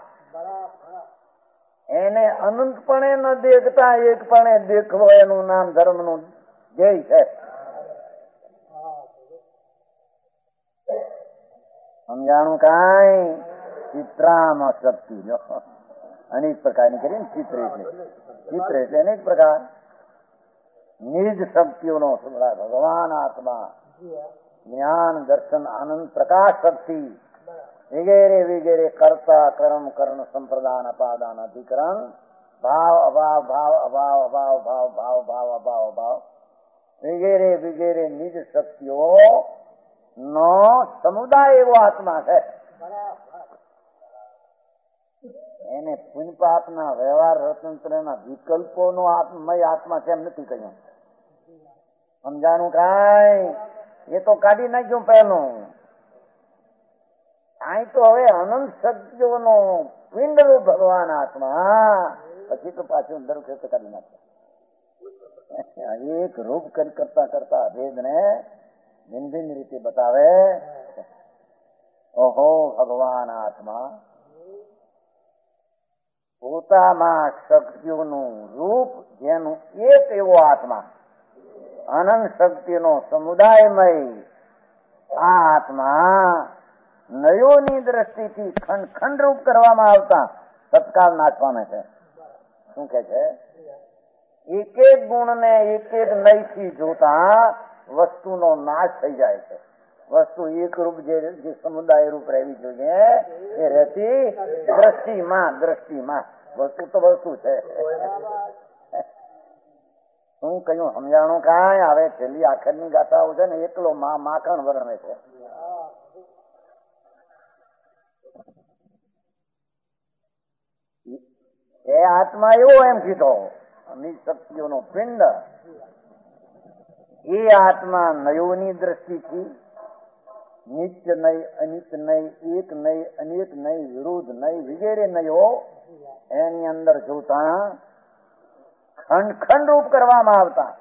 એને અનંતપણે ન દેખતા એકપણે દેખવો, એનું નામ ધર્મનું ધ્યેય છે. સમજાણું કાંઈ? ચિત્રામાં શક્તિ જો અનેક પ્રકારની કરી ને. ચિત્ર એટલે ચિત્ર એટલે અનેક પ્રકાર નિજ શક્તિઓનો સમુદાય ભગવાન આત્મા, જ્ઞાન, દર્શન, આનંદ, પ્રકાશ શક્તિ વગેરે વગેરે, કર્તા કર્મ કર્ણ સંપ્રદાન અપાદાન અધિકરણ, ભાવ અભાવ ભાવ અભાવ અભાવ ભાવ ભાવ ભાવ અભાવ અભાવ વગેરે વગેરે નિજ શક્તિઓ નો સમુદાય એવો આત્મા છે. એને પુણ્ય પાપના વ્યવહાર રતંત્રના વિકલ્પોનો આત્મમય આત્મા કેમ નથી કહ્યું? સમજાણું કાંઈ? એ તો કાઢી નાખ્યું પહેલું. અહીં તો હવે અનંત શક્તિઓનો પિંડરૂપ ભગવાન આત્મા, પછી તો પાછું દરખેત કાઢી નાખ્યા. એક રૂપ કરતા કરતા ભેદને ભિન્ન ભિન્ન રીતે બતાવે. ઓહો, ભગવાન આત્મા પોતામાં શક્તિઓનું રૂપ, જેનું એક એવો આત્મા, અનંત શક્તિનો સમુદાયમય આ આત્મા નયોની દ્રષ્ટિથી ખંડ ખંડ રૂપ કરવામાં આવતા તત્કાળ નાશ પામે છે. શું કે છે? એક એક ગુણને એક એક નયથી જોતા વસ્તુનો નાશ થઈ જાય છે. વસ્તુ એક રૂપ જે સમુદાય રૂપ રહેવી જોઈએ એ રહેતી દ્રષ્ટિમાં. દ્રષ્ટિમાં વસ્તુ તો વસ્તુ છે. શું કહ્યું? સમજાણું કાંઈ? આવે છેલ્લી આખરની ગાથાઓ છે ને, એકલો માખણ વર્ણે છે. એ આત્મા એવો એમ કીધો નિશક્તિઓનો પિંડ. એ આત્મા નયોની દ્રષ્ટિથી નિત્ય નહીં, અનિત નહીં, એક નહીં, અનેક નહીં, વિરુદ્ધ નહીં, વગેરે નયો એની અંદર જોતા ખંડ ખંડ રૂપ કરવામાં આવતા.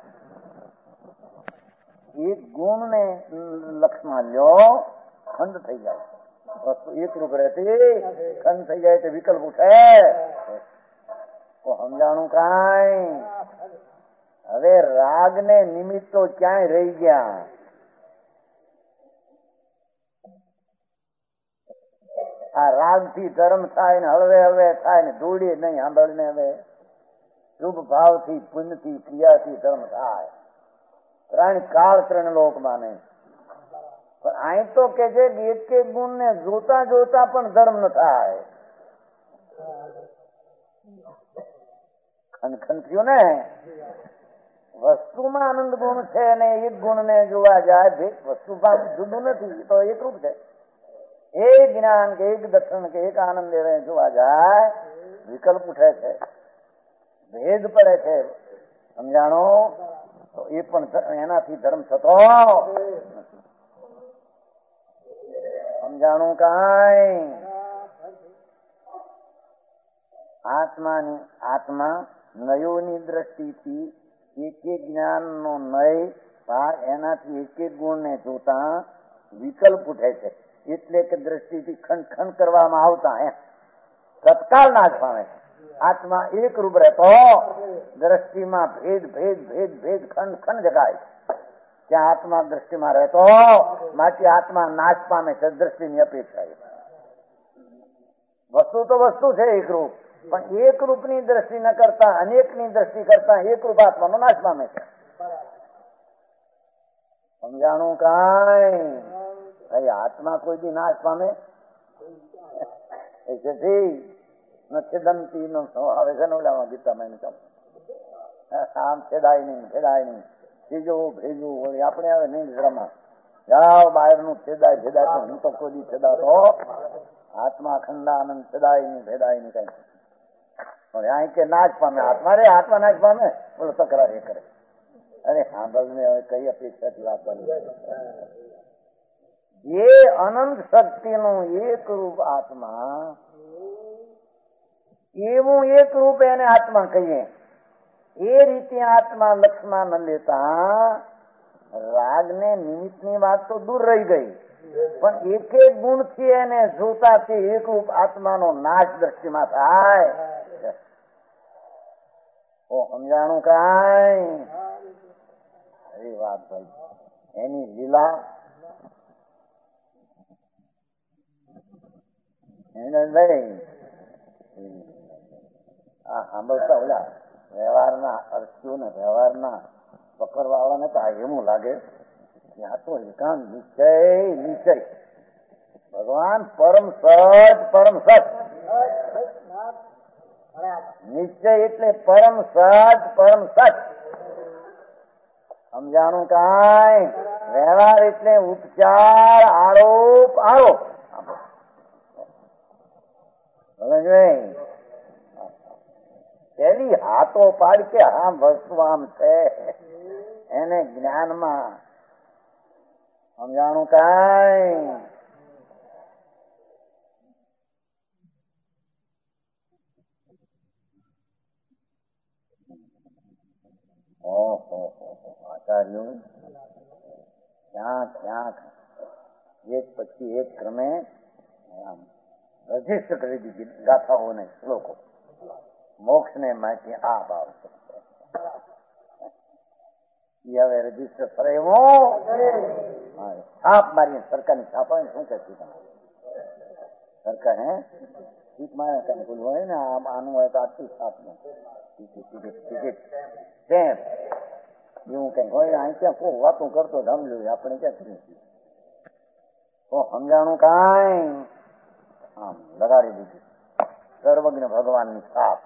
એક ગુણ ને લક્ષમાં લ્યો, ખંડ થઈ જાય. વસ્તુ એક રૂપ રહેતી ખંડ થઈ જાય તો વિકલ્પ ઉઠે. તો સમજાણું કાંઈ. હવે રાગ ને નિમિત્તો ક્યાંય રહી ગયા. આ રાગ થી ધર્મ થાય ને હળવે હળવે થાય ને દોડીએ નહીં સાંભળને. હવે શુભ ભાવ થી પુણ્ય થી ક્રિયાથી ધર્મ થાય. ત્રણ કાળ ત્રણ લોક માને. પણ અહીં તો કે છે કે એક એક ગુણ ને જોતા જોતા પણ ધર્મ ન થાય. ખંડ ખંડ થયું ને. વસ્તુમાં આનંદ ગુણ છે ને એક ગુણ ને જોવા જાય વસ્તુમાં જુદું નથી, તો એકરૂપ છે. એક જ્ઞાન કે એક દર્શન કે એક આનંદ જોવા જાય વિકલ્પ ઉઠે છે, ભેદ પડે છે. સમજાણો? તો એ પણ એનાથી ધર્મ થતો. સમજાણું કાંઈ. આત્માની આત્મા નયોની દ્રષ્ટિથી એક એક જ્ઞાન નો નય ભાગ એનાથી એક એક ગુણ ને જોતા વિકલ્પ ઉઠે છે. એટલે કે દ્રષ્ટિથી ખંડ ખંડ કરવામાં આવતા એમ તત્કાલ નાશ પામે છે. આત્મા એક રૂપ રહેતો દ્રષ્ટિમાં ભેદ ભેદ ભેદ ભેદ ખંડ ખંડ જગાય. ત્યાં આત્મા દ્રષ્ટિમાં રહેતો માટે આત્મા નાશ પામે છે દ્રષ્ટિની અપેક્ષા. વસ્તુ તો વસ્તુ છે એક રૂપ, પણ એક રૂપની દ્રષ્ટિ ન કરતા અનેકની દ્રષ્ટિ કરતા એક રૂપ આત્માનો નાશ પામે છે. સમજાણું કાંઈ. ભાઈ આત્મા કોઈ દી નાશ પામે છેદંતી નો આવે છે ને ઓલામાં ગીતામાં એને આમ છેદાય નહીં છેદાય નહીં ત્રીજો ભેજું હોય. આપણે હવે નહીં શ્રમા જાઓ બહાર નું છેદાય છેદાય તો હું તો કોઈ દી છેદાતો આત્મા ખંડાનંદ છેદાય નહીં ભેદાય નહીં કઈ. અહીં કે નાશ પામે આત્મા રે આત્મા નાશ પામે બોલો તકરાર એ કરે. અરે સાંભળ ને હવે કઈ અપેક્ષાથી વાત કરી. એ અનંત શક્તિનું એક રૂપ આત્મા એવું એક રૂપ એને આત્મા કહીએ. એ રીતે આત્મા લક્ષમાં ન લેતા રાગ ને નિમિત્ત ની વાત તો દૂર રહી ગઈ, પણ એક એક ગુણ થી એને જોતાથી એક રૂપ આત્માનો નાશ દ્રષ્ટિમાં થાય. ઓ સમજાણું કાંઈ. એ વાત ભાઈ એની લીલા આ સાંભળતા ઓલા વ્યવહારના અર્થીઓ ને વ્યવહારના પકડવાવાળાને તો એવું લાગે કે આ તો એકાંત નિશ્ચય નિશ્ચય. ભગવાન પરમ સચ પરમ સચ. નિશ્ચય એટલે પરમ સચ પરમ સચ. સમજાણું કાંઈ. વ્યવહાર એટલે ઉપચાર આરોપ આરોપ. પેલી હાથો પાડ કે આમ વસ્તુ આમ છે એને જ્ઞાનમાં. સમજાણું કાંઈ. ઓહો આચાર્યો ક્યાંક ક્યાંક એક પછી એક ક્રમે રજીસ્ટર કરી દીધી ગાથાઓને શ્લોકો. મોક્ષ ને માહિતી આ ભાવ હવે રજીસ્ટર ફરે એવો છાપ મારી સરકારની છાપ આવે શું કે સરકાર હે ટીક મારે કઈ ભૂલ હોય ને આનું હોય તો આટલું છાપ ટિકિટ સ્ટેમ્પ એવું કઈ હોય. અહીં ક્યાં કોઈ વાતું કરતો સમજ્યું આપણે ક્યાં કરીએ તો સમજાણું કાંઈ. આમ લગાડી દીધું સર્વજ્ઞ ભગવાનની છાપ.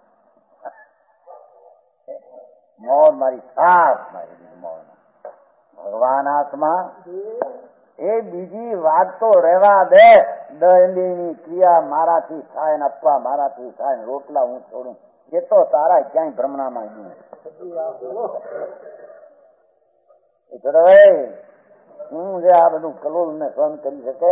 મોર મારી છાપ મારી દીધી મોર. ભગવાન આત્મા એ બીજી વાત તો રહેવા દે. દંડીની ક્રિયા મારાથી થાય ને અપવા મારાથી થાય ને રોટલા હું છોડું એ તો તારા ક્યાંય ભ્રમણામાં નહીં. હું જે આ બધું કલોલ ને સહન કરી શકે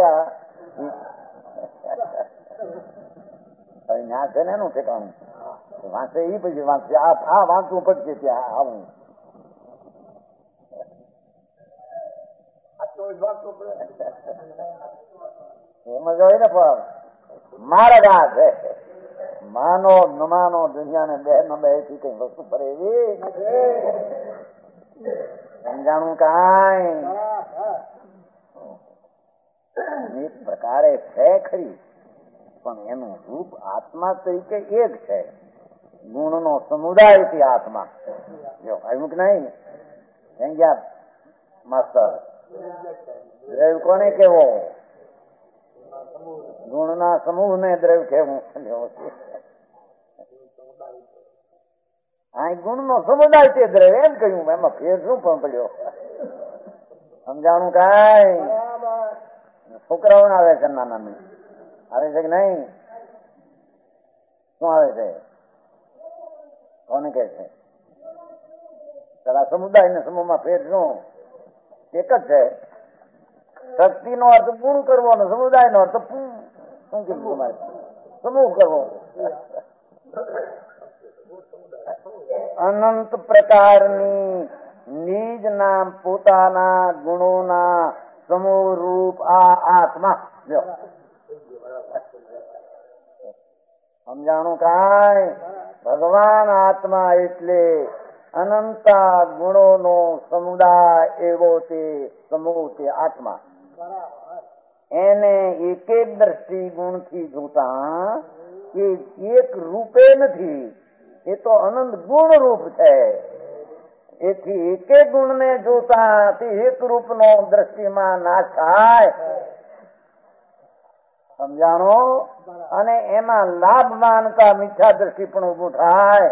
ના છે ને એનું ઠેકાણું વાંચે એ પછી વાંચશે. આ વાંચવું પડશે ત્યાં આવું એમાં જોઈ ને પણ માર્ગ આ છે. માનો ન માનો દુનિયાને બે ન બે થી કઈ વસ્તુ ફરે એવી સમજાણું કાંઈ એક પ્રકારે છે ખરી, પણ એનું રૂપ આત્મા તરીકે એક છે. ગુણનો સમુદાય થી આત્મા જો આવ્યું કે નહીં થઈ ગયા માસ્ટર? દ્રવ્ય કોને કેવો? ગુણના સમૂહ ને દ્રવ્ય કેવું? આ ગુણ નો સમુદાય તે દ્રવ્ય એમ કહ્યું. એમાં ફેર શું પણ પડ્યો? સમજાણું કાંઈ? છોકરાઓ આવે છે નાના નાની આવે છે કે નહીં? શું આવે છે? કોને કે છે? તારા સમુદાય ને સમૂહમાં ફેર શું? એક જ છે. શક્તિ નો અર્થ ગુણ કરવો અને સમુદાય નો અર્થ શું કીધું તમારે? સમૂહ કરવો. અનંત પ્રકારની નિજ નામ પોતાના ગુણોના સમૂહ રૂપ આ આત્મા. સમજાણું કાંઈ? ભગવાન આત્મા એટલે અનંતા ગુણોનો સમુદાય એવો તે સમૂહ તે આત્મા. એને એક એક દ્રષ્ટિ ગુણથી જોતા એ એક રૂપે નથી, એ તો અનંત ગુણ રૂપ છે. એથી એક એક ગુણ ને જોતા તે એક રૂપ નો દ્રષ્ટિમાં નાશ થાય. સમજાણો? અને એમાં લાભ માનતા મિથ્યા દ્રષ્ટિ પણ ઉભું થાય.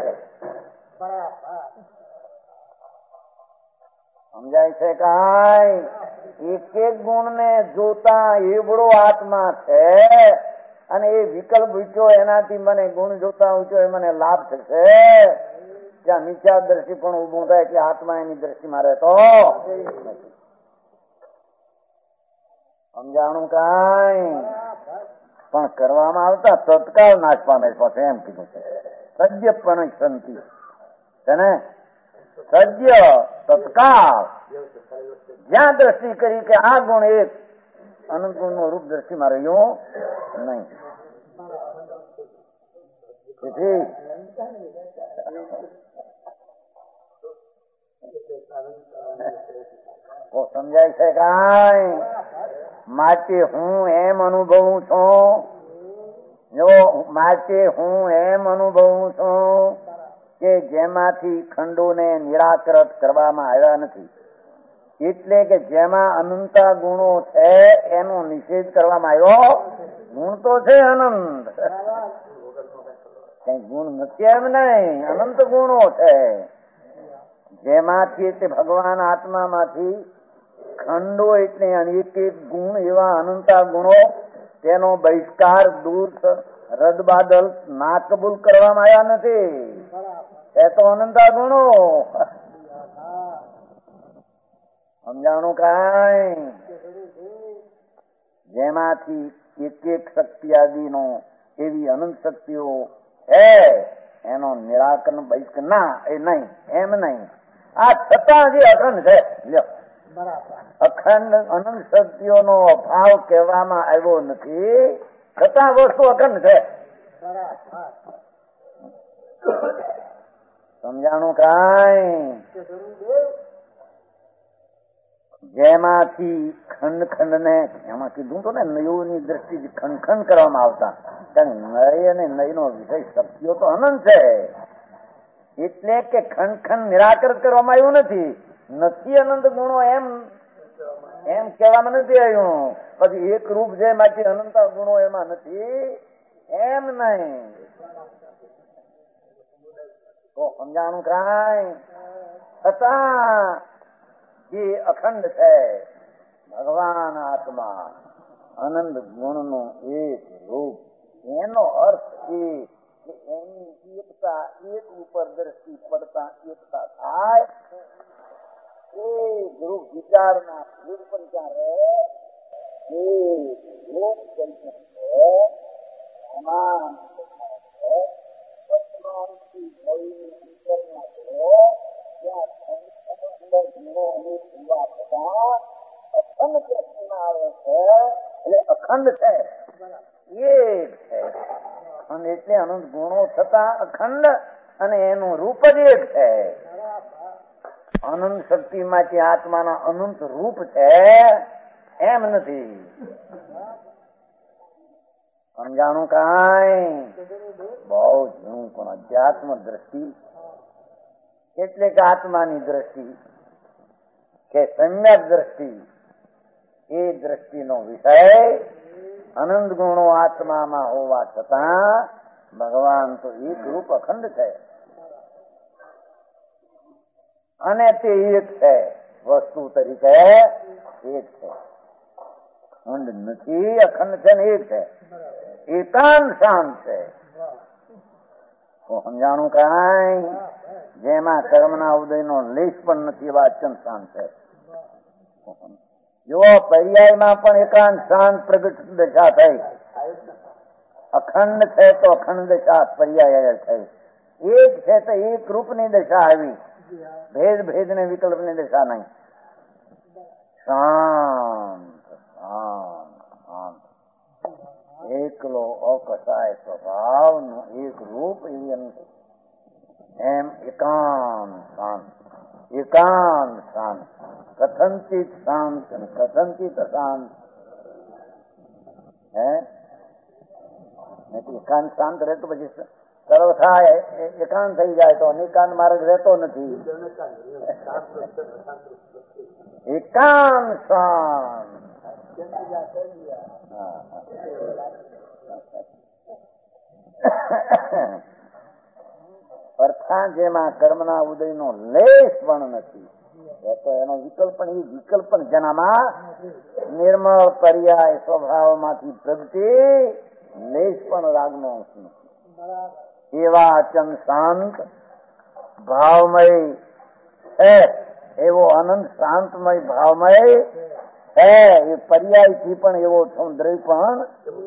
સમજાય છે કાંઈ? એક એક ગુણ ને જોતા એવડો આત્મા છે અને એ વિકલ્પ ઊંચો એનાથી મને ગુણ જોતા ઊંચો એ મને લાભ થશે. ત્યાં મિથ્યા દ્રષ્ટિ પણ ઉભું થાય એટલે આત્મા એની દ્રષ્ટિમાં રહેતો. સમજાણું કાંઈ? પણ કરવામાં આવતા તત્કાળ નાશ પામે છે એમ કીધું છે. સદ્ય પણ સંતિ છે ને? સદ્ય તત્કાળ જ્યાં દ્રષ્ટિ કરી કે આ ગુણ એક અનંત ગુણ નું રૂપ દ્રષ્ટિમાં રહ્યો નહીં. સમજાય છે કાંઈ? માટે હું એમ અનુભવું છું. જો માટે હું એમ અનુભવું છું કે જેમાંથી ખંડોને નિરાકૃત કરવામાં આવ્યા નથી. એટલે કે જેમાં અનંતા ગુણો છે એનો નિષેધ કરવામાં આવ્યો. ગુણ તો છે અનંત, કઈ ગુણ નથી એમ નહીં, અનંત ગુણો છે. જેમાંથી તે ભગવાન આત્મામાંથી ખંડો એટલે એક એક ગુણ એવા અનંતા ગુણો તેનો બહિષ્કાર દૂર રદ બાદલ ના કબૂલ કરવામાં આવ્યા નથી. એ તો અનંતા ગુણો. સમજાણું કાંઈ? જેમાંથી એક એક શક્તિ આદિનો એવી અનંત શક્તિઓ છે એનો નિરાકરણ બહિષ્કાર ના એ નહીં એમ નહીં. આ છતાં જે અખંડ છે અખંડ અનંત શક્તિઓનો અભાવ કહેવામાં આવ્યો નથી, છતાં વસ્તુ અખંડ છે. સમજાણું કાંઈ? જેમાંથી ખંડ ખંડ ને એમાં કીધું તો ને નયોની દ્રષ્ટિથી ખંડ ખંડ કરવામાં આવતા. કારણ નય અને નય નો વિષય શક્તિઓ તો અનંત છે. એટલે કે ખંડ ખંડ નિરાકૃત કરવામાં આવ્યું નથી. નથી અનંત ગુણો એમ એમ કહેવામાં નથી આવ્યું. પછી એક રૂપ છે માંથી અનંત ગુણો એમાં નથી એમ નહીં. તો સમજાણું કાંઈ? છતાં જે અખંડ છે ભગવાન આત્મા અનંત ગુણ નું એક રૂપ, એનો અર્થ એ કે એની એકતા એક ઉપર દ્રષ્ટિ પડતા એકતા થાય. એ ગુરુ વિચારના રૂપ પણ ક્યાં રહે? એ લોક ચૈતન્ય છે, સમાન છે, વર્તમાનથી ભયની અંતરમાં છે, ત્યાં અંદર ગુણો અનેક હોવા છતાં અખંડ દ્રષ્ટિમાં આવે છે. એટલે અખંડ છે, એક છે. અને એટલે અનંત ગુણો છતાં અખંડ, અને એનું રૂપ જ એક છે. અનંત શક્તિ માંથી આત્માના અનંત રૂપ છે એમ નથી. સમજાણું? કાંઈ બહુ ઝીણું. પણ અધ્યાત્મ દ્રષ્ટિ એટલે કે આત્માની દ્રષ્ટિ કે સમ્યક દ્રષ્ટિ, એ દ્રષ્ટિનો વિષય અનંત ગુણો આત્મામાં હોવા છતાં ભગવાન તો એક રૂપ અખંડ છે, અને તે એક છે, વસ્તુ તરીકે એક છે. ખંડ નથી, અખંડ છે ને એક છે. એકાંત શાંત છે. તો સમજાણું? કાંઈ જેમાં કર્મના ઉદયનો લેશ પણ નથી એવા અચંત શાંત છે. જો પર્યાયમાં પણ એકાંત શાંત પ્રગટ દશા થઈ, અખંડ છે તો અખંડ દશા પર્યાય થઈ. એક છે તો એક રૂપની દશા આવી, ભેદ ભેદ ને વિકલ્પ ની દશા નહીં. શાંત શાંત શાંત એકલો અકસાય સ્વભાવ નું એક રૂપ એમ એકાંત શાંત. એકાંત શાંત, કથનચિત શાંત અને કથનચિત અશાંત. હે એકાંત શાંત રહેતો પછી સર્વ થાય, એકાંત થઈ જાય તો અનેકાંત માર્ગ રહેતો નથી. એકાંત શાંત. અર્થાત જેમાં કર્મના ઉદયનો લેશ પણ નથી, તો એનો વિકલ્પ પણ, એ વિકલ્પ પણ જેનામાં નિર્મળ પર્યાય સ્વભાવમાંથી પ્રગતિ લેશ પણ લાગનો નથી. એવા અચંત શાંત ભાવમય છે, એવો અનંત શાંતમય ભાવમય છે. એ પર્યાયથી પણ એવો દ્રવ્ય પણ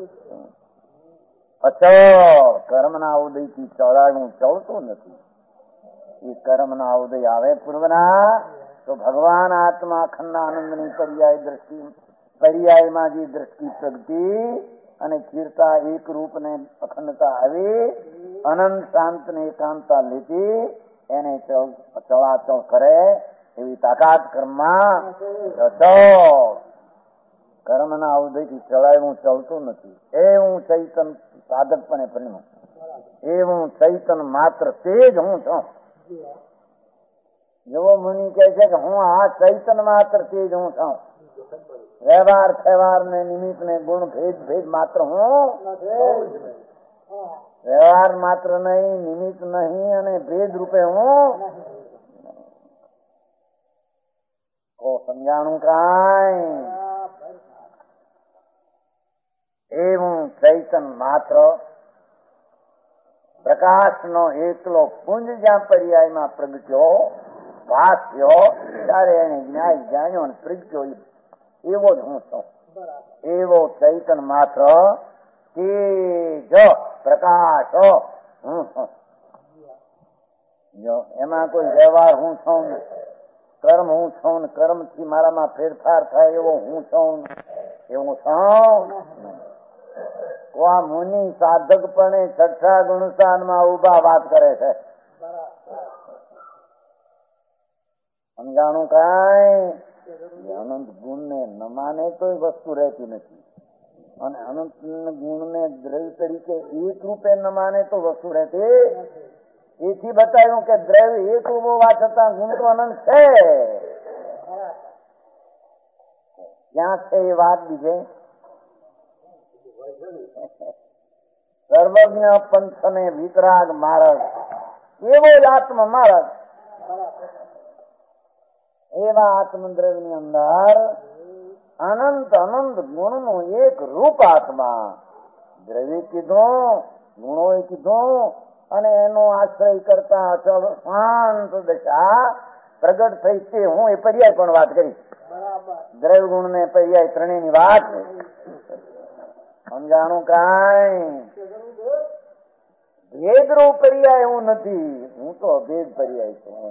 અચળ, કર્મના ઉદયથી ચડાયું ચડતું નથી. એ કર્મના ઉદય આવે પૂર્વના, તો ભગવાન આત્મા અખંડ આનંદની પર્યાય દ્રષ્ટિ, પર્યાયમાં જે દ્રષ્ટિ પ્રગતિ અને સ્થિરતા એક રૂપ ને અખંડતા આવી, અનંત શાંત ને એકાંતતા લીધી, એને ચળાચળ કરે એવી તાકાત કર્મમાં. કર્મના ઉદયથી ચડાયું ચડતું નથી. એ હું ચૈતન સાધકપણે પરિણમ, એ હું ચૈતન માત્ર તે જ હું છું. જેવો મુનિ કહે છે કે હું આ ચૈતન માત્ર તે જ હું છું. વ્યવહાર વ્યવહાર ને નિમિત્ત ને ગુણ ભેદ ભેદ માત્ર હું, વ્યવહાર માત્ર નહીં, નિમિત્ત નહીં, અને ભેદ રૂપે હું. ઓ સમજાણું? કાંઈ એ હું ચૈતન માત્ર પ્રકાશ નો એકલો પુંજ જ્યાં પર્યાયમાં પ્રગટ્યો, ભાસ્યો, ત્યારે એને ન્યાય જાણ્યો અને પ્રગટ્યો, એવો જ હું છું. એવો ચૈતન માત્ર તેજ પ્રકાશ હું છું. જો એમાં કોઈ વ્યવહાર હું છું, કર્મ હું છું, કર્મ થી મારામાં ફેરફાર થાય એવો હું છું, એવું છું. આ મુનિ સાધક પણ છઠ્ઠા ગુણસ્થાનમાં ઉભા વાત કરે છે. સમજાણું? કાંઈ અનંત ગુણ ને ન માને તો વસ્તુ રહેતી નથી, અને અનંત ગુણ ને દ્રવ્ય તરીકે એક રૂપે ન માને તો વસ્તુ રહેતી. એથી બતાવ્યું કે દ્રવ્ય એક રૂપ હોવા છતાં ગુણ તો અનંત છે. ક્યાં છે એ વાત બીજે? સર્વજ્ઞ પંથ ને વિતરાગ માર્ગ, એવો જ આત્મ માર્ગ. એવા આત્મદ્રવ્ય ની અંદર અનંત અનંત ગુણ નું એક રૂપ આત્મા. દ્રવ્ય કીધું ગુણોએ કીધું અને એનો આશ્રય કરતા અચળ શાંત દશા પ્રગટ થઈ છે. હું એ પર્યાય પણ વાત કરી, દ્રવ્ય ગુણ ને પર્યાય ત્રણેયની વાત સમજાણું. કાંઈ ભેદરૂપ પર્યાય હું નથી, હું તો અભેદ પર્યાય છું.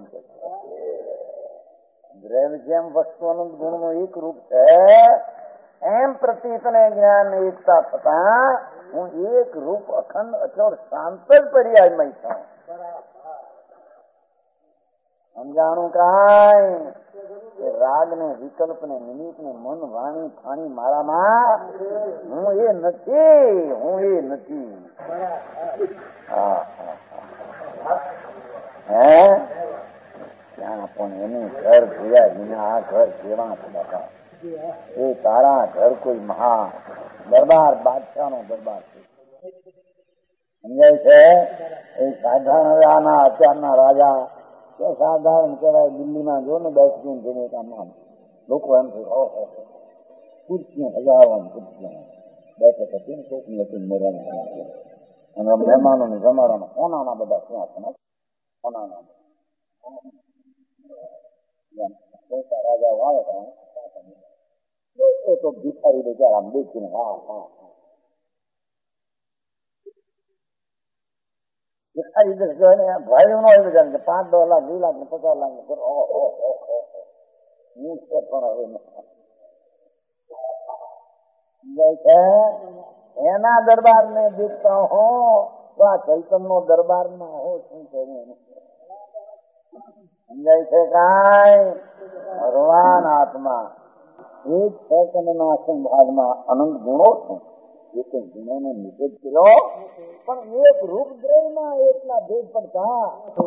દ્રવ્ય જેમ વસ્તુનું ગુણનું એક રૂપ છે એમ પ્રતીત ને જ્ઞાન એકતા થતા હું એક રૂપ અખંડ અચળ શાંત જ પર્યાયમય છું. સમજાણું. કાંઈ રાગ ને વિકલ્પ ને નિમિત્ત ને મન વાણી ખાણી મારામાં હું એ નથી, હું એ નથી. હા હે ત્યાં પણ એનું ઘર જોયા વિના આ ઘર કેવા હતા. એ તારા ઘર કોઈ મહા દરબાર બાદશાહ નો દરબાર છે. સમજાય છે? એ સાધારણ હવે આના અત્યારના રાજા કે સાધારણ કહેવાય. દિલ્હીમાં જો ને બેઠી જેને કામ લોકો એમ છે ખુરશીઓ હજારો ખુરશીઓ બેઠક હતી ને કોકની હતી મેળવવા અને મહેમાનોને જમાડવાના સોનાના બધા સિંહાસન, સોનાના રાજાઓ આવે તો ભિખારી બેચારા આમ દેખીને હા હા ભિખારી ભાઈઓ નો આવી જાય પાંચ દસ લાખ વીસ લાખ ને પચાસ લાખ પણ હવે છે એના દરબાર ને દેખતા હો તો આ ચૈતન્ય નો દરબાર માં હો શું કર્યું સમજાય છે? કાંઈ ભગવાન આત્મા એક ચૈતન્યના સંભાગમાં અનંત ગુણો છે. એક ગુણોને નિષેધ કર્યો પણ એક રૂપ દ્રવ્યમાં એટલા ભેદ પડતા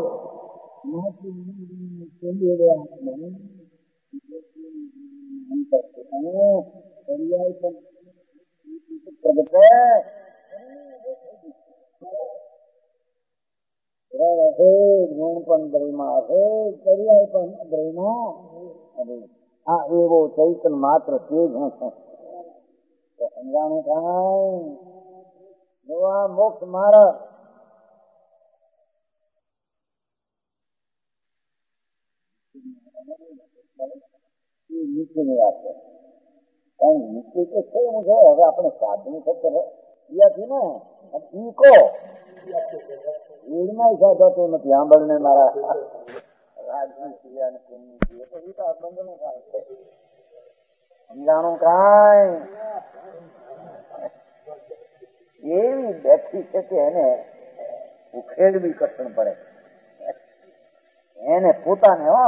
ગુણ પણ દ્રવ્યમાં હશે, પર્યાય પણ દ્રવ્યમાં. આ એવો ચૈતન માત્ર તે જ હું છું. સમજાણું. કાંઈ જોવા મોક્ષ માર્ગ નીચેની વાત છે. કારણ નીચે તો છે એવું છે. હવે આપણે સાધન સત્તર ને ઈકો એડમાં સાધાતો નથી. આંબળને મારા સમજાણું. કાંઈ એવી બેઠી છે કે એને ઉખેડવી કઠણ પડે. એને પોતાને હો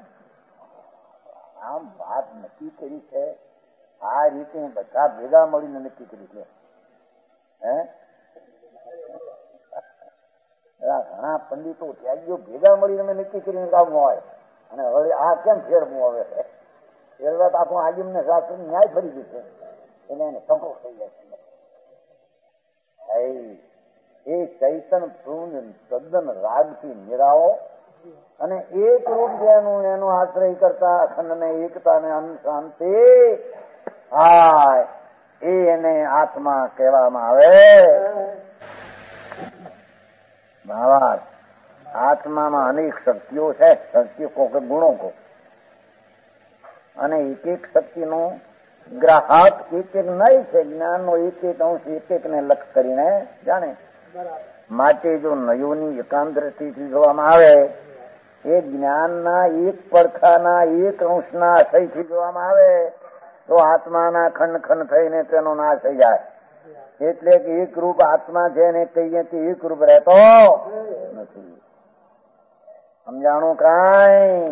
આમ વાત નક્કી કરી છે. આ રીતે બધા ભેગા મળીને નક્કી કરી છે. હે ઘણા પંડિતો ત્યાગીઓ ભેગા મળીને મેં નક્કી કરીને કામનું હોય અને હવે આ કેમ ફેરવું? હવે ફેરવા તો આપણું આજીમ ને શાસ્ત્ર ન્યાય ફરી જશે એટલે એને સંતોષ થઈ જાય. એ ચૈતન પૂર્ણ તદ્દન રાગથી નિરાવો અને એક રૂપ જેનું એનો આશ્રય કરતા અખંડ ને એકતા ને અનુશાંતિ હા એ એને આત્મા કહેવામાં આવે. ભાવાર્થ આત્મામાં અનેક શક્તિઓ છે. શક્તિઓ કો કે ગુણો કો અને એક એક શક્તિનો ગ્રાહક એક એક નહીં છે. જ્ઞાનનો એક એક અંશ એક એક ને લક્ષ કરીને જાણે. માટે જો નયોની એકાંત દ્રષ્ટિથી જોવામાં આવે એ જ્ઞાનના એક પડખાના એક અંશના આશયથી જોવામાં આવે તો આત્માના ખંડ ખંડ થઈને તેનો નાશ થઈ જાય. એટલે કે એક રૂપ આત્મા છે ને કહીએ કે એક રૂપ રહેતો નથી. સમજાણું. કાંઈ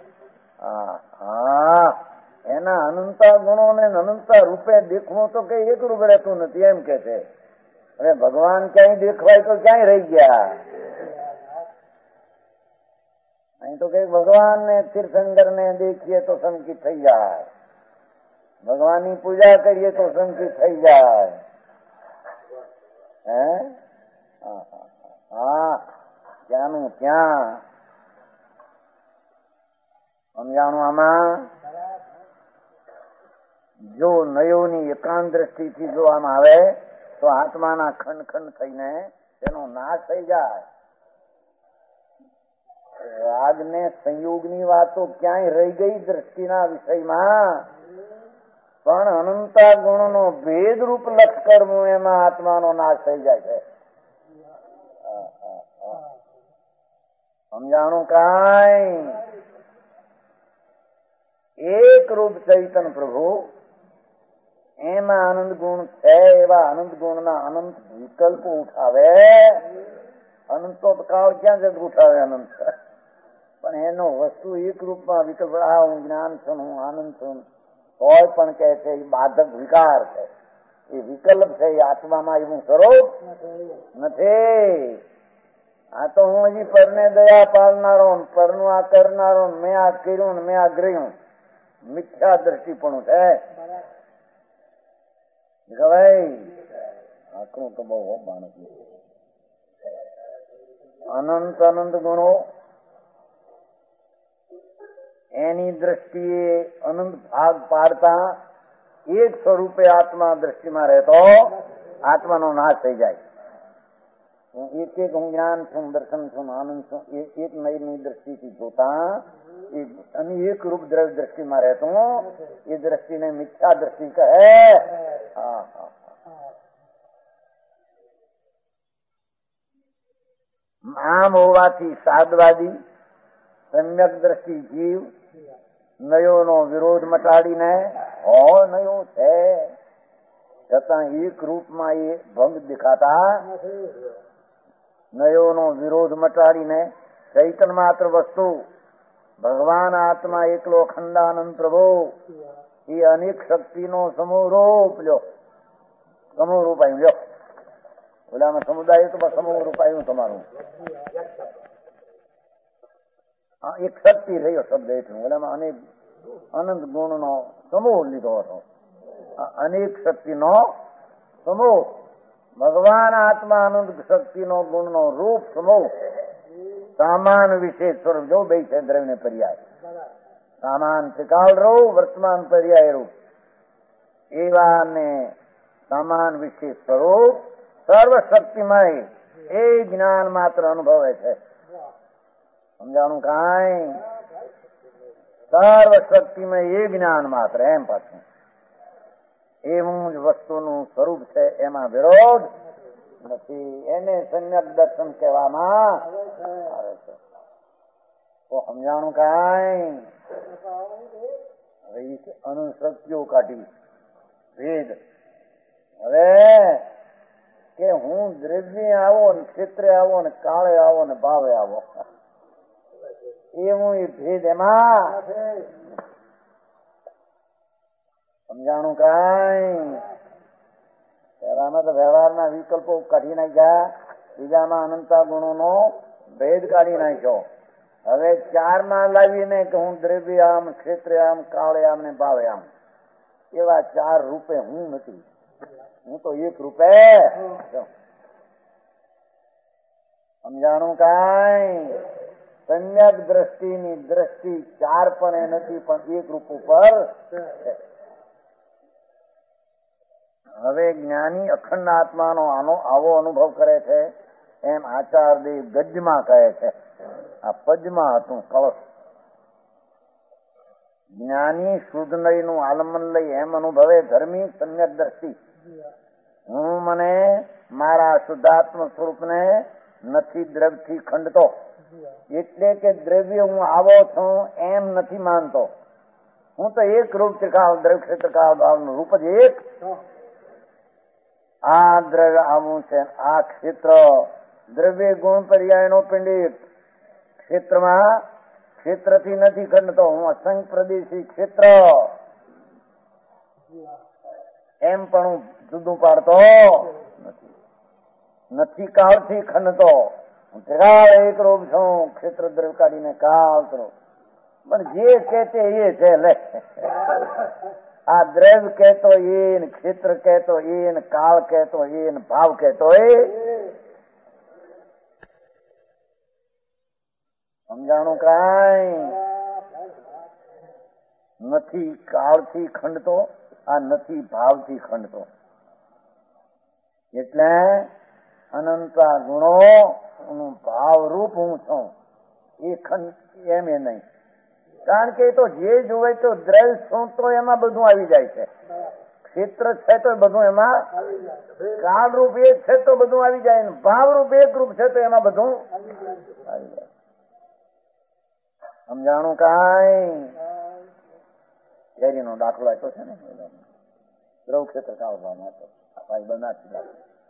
હા એના અનંતા ગુણો ને અનંતા રૂપે દેખવું તો કે એક રૂપ રહેતું નથી એમ કે છે. હવે ભગવાન ક્યાંય દેખવાય તો ક્યાંય રહી ગયા. અહીં તો કઈ ભગવાન ને તીર્થંકર ને દેખીએ તો સંકિત થઈ જાય. ભગવાનની પૂજા કરીએ તો સંકિત થઈ જાય. હે હા ત્યાંનું ત્યાં સમજાણું. આમાં જો નયોની એકાંત દ્રષ્ટિથી જોવામાં આવે તો આત્માના ખંડ ખંડ થઈને તેનો નાશ થઈ જાય. રાગ ને સંયોગની વાતો ક્યાંય રહી ગઈ દ્રષ્ટિના વિષયમાં, પણ અનંતા ગુણનો ભેદ રૂપ લક્ષ કરવું એમાં આત્માનો નાશ થઈ જાય છે. સમજાણું કાંઈ? એક રૂપ ચૈતન પ્રભુ, એમાં આનંદ ગુણ છે. એવા આનંદ ગુણના અનંત વિકલ્પો ઉઠાવે. અનંત તો કાળ ક્યાં જગ ઉઠાવે અનંત, પણ એનો વસ્તુ એક રૂપમાં વિકલ્પ. આ હું જ્ઞાન છું, હું આનંદ છું, કોઈ પણ કહે છે એ બાધક વિકાર છે, એ વિકલ્પ છે. એ આત્મામાં એવું સ્વરૂપ નથી. આ તો હું હજી પરને દયા પાલનારો, પરનું આ કરનારો, મેં આ કર્યું ને મેં આ ગ્રહ્યું, મિથ્યા દ્રષ્ટિપણું છે. ભાઈ આકરું તો બહુ માણસ. અનંત અનંત ગુણો એની દ્રષ્ટિએ અનંત ભાગ પાડતા એક સ્વરૂપે આત્મા દ્રષ્ટિમાં રહેતો આત્માનો નાશ થઈ જાય. હું એક એક હું જ્ઞાન છું, દર્શન છું, આનંદ છું, એક એક નયની દ્રષ્ટિથી જોતા અને એક રૂપ દ્રવ્ય દ્રષ્ટિમાં રહેતો એ દ્રષ્ટિને મિથ્યા દ્રષ્ટિ કહે. આમ હોવાથી સાદવાદી સમ્યક દ્રષ્ટિ જીવ નયોનો વિરોધ મટાડીને હો નયો છે છતાં એક રૂપમાં એ ભંગ દેખાતા નયોનો વિરોધ મટાડીને ચૈતન માત્ર વસ્તુ ભગવાન આત્મા એકલો અખંડાનંદ પ્રભુ એ અનેક શક્તિનો સમૂહ રૂપ લ્યો. સમૂહ રૂપ આવ્યું લ્યો. ઓલામાં સમુદાય તો સમૂહ રૂપ આવ્યું તમારું. એક શક્તિ રહ્યો શબ્દ એટલું. ઓલામાં અનેક અનંત ગુણનો સમૂહ લીધો હતો. અનેક શક્તિનો સમૂહ. ભગવાન આત્મા અનંત શક્તિનો ગુણનો રૂપ સમૂહ. સામાન વિશેષ સ્વરૂપ જો બે છે દ્રવ્ય પર્યાય. સામાન ત્રિકાળ રૂપ, વર્તમાન પર્યાય રૂપ. એવા ને સામાન વિશેષ સ્વરૂપ સર્વશક્તિમય એ જ્ઞાન માત્ર અનુભવે છે. સમજાણું કાંઈ? સર્વશક્તિમય એ જ્ઞાન માત્ર એમ પાછું એવું જ વસ્તુનું સ્વરૂપ છે, એમાં વિરોધ નથી. એને સમ્યક દર્શન કહેવામાં આવે છે. તો સમજાણું કાંઈ? હવે અનુશક્તિઓ કાઢી ભેદ. હવે કે હું દ્રવ્ય આવો ને ક્ષેત્રે આવો ને કાળે આવો ને ભાવે આવો, એવું એ ભેદ એમાં સમજાણું કાંઈ? પહેલામાં તો વ્યવહારના વિકલ્પો કાઢી નાખ્યા, બીજામાં અનંતા ગુણોનો ભેદ કાઢી નાખ્યો. હવે ચારમાં લાવીને કે હું દ્રવ્ય આમ, ક્ષેત્રે આમ, કાળે આમ ને ભાવે આમ, એવા ચાર રૂપે હું નથી. હું તો એક રૂપે. સમજાણું કાંઈ? સમ્યક દ્રષ્ટિની દ્રષ્ટિ ચાર પણ એ નથી, પણ એક રૂપ ઉપર. હવે જ્ઞાની અખંડ આત્માનો આનો આવો અનુભવ કરે છે એમ આચાર્યદેવ ગદ્યમાં કહે છે. આ પદ્યમાં હતું કળશ. જ્ઞાની શુદ્ધ નયનું આલમન લઈ એમ અનુભવે ધર્મી સમ્યક દ્રષ્ટિ. હું મને મારા શુદ્ધાત્મ સ્વરૂપને નથી દ્રવ્યથી ખંડતો, એટલે કે દ્રવ્ય હું આવો છું એમ નથી માનતો. હું તો એક રૂપ ત્રિકાળ દ્રવ્ય ક્ષેત્રકાળ ભાવનું રૂપ જ એક. આ દ્રવ્ય આવું છે, આ ક્ષેત્ર દ્રવ્ય ગુણ પર્યાય નો પિંડિત. ક્ષેત્રમાં ક્ષેત્રથી નથી ખંડતો. હું અસંખ્ય પ્રદેશી ક્ષેત્ર એમ પણ હું જુદું પાડતો નથી. નથી કાળથી ખંડતો. હું ત્રિકાળ એક રૂપ છું. ક્ષેત્ર દ્રવ્ય કાઢીને કાળ કરો. પણ જે કે તે એ છે. લે આ દ્રવ્ય કહેતો એ, ક્ષેત્ર કહેતો એ, કાળ કહેતો એ, ભાવ કહેતો એ. સમજાણું કાંઈ? નથી કાળથી ખંડતો, આ નથી ભાવથી ખંડતો. એટલે અનંતા ગુણો નું ભાવરૂપ હું છું એ ખંડ એમ એ નહીં. કારણ કે એ તો જે જોવે તો દ્રવ્ય છું તો એમાં બધું આવી જાય છે. ક્ષેત્ર છે તો બધું એમાં, કાળરૂપ એક છે તો બધું આવી જાય, ભાવરૂપ એક રૂપ છે તો એમાં બધું આવી જાય. સમજાણું કાંઈ? કેરીનો દાખલો આપ્યો છે ને, દ્રવ ક્ષેત્ર કાળ ભાવ હતો ભાઈ બનાવી.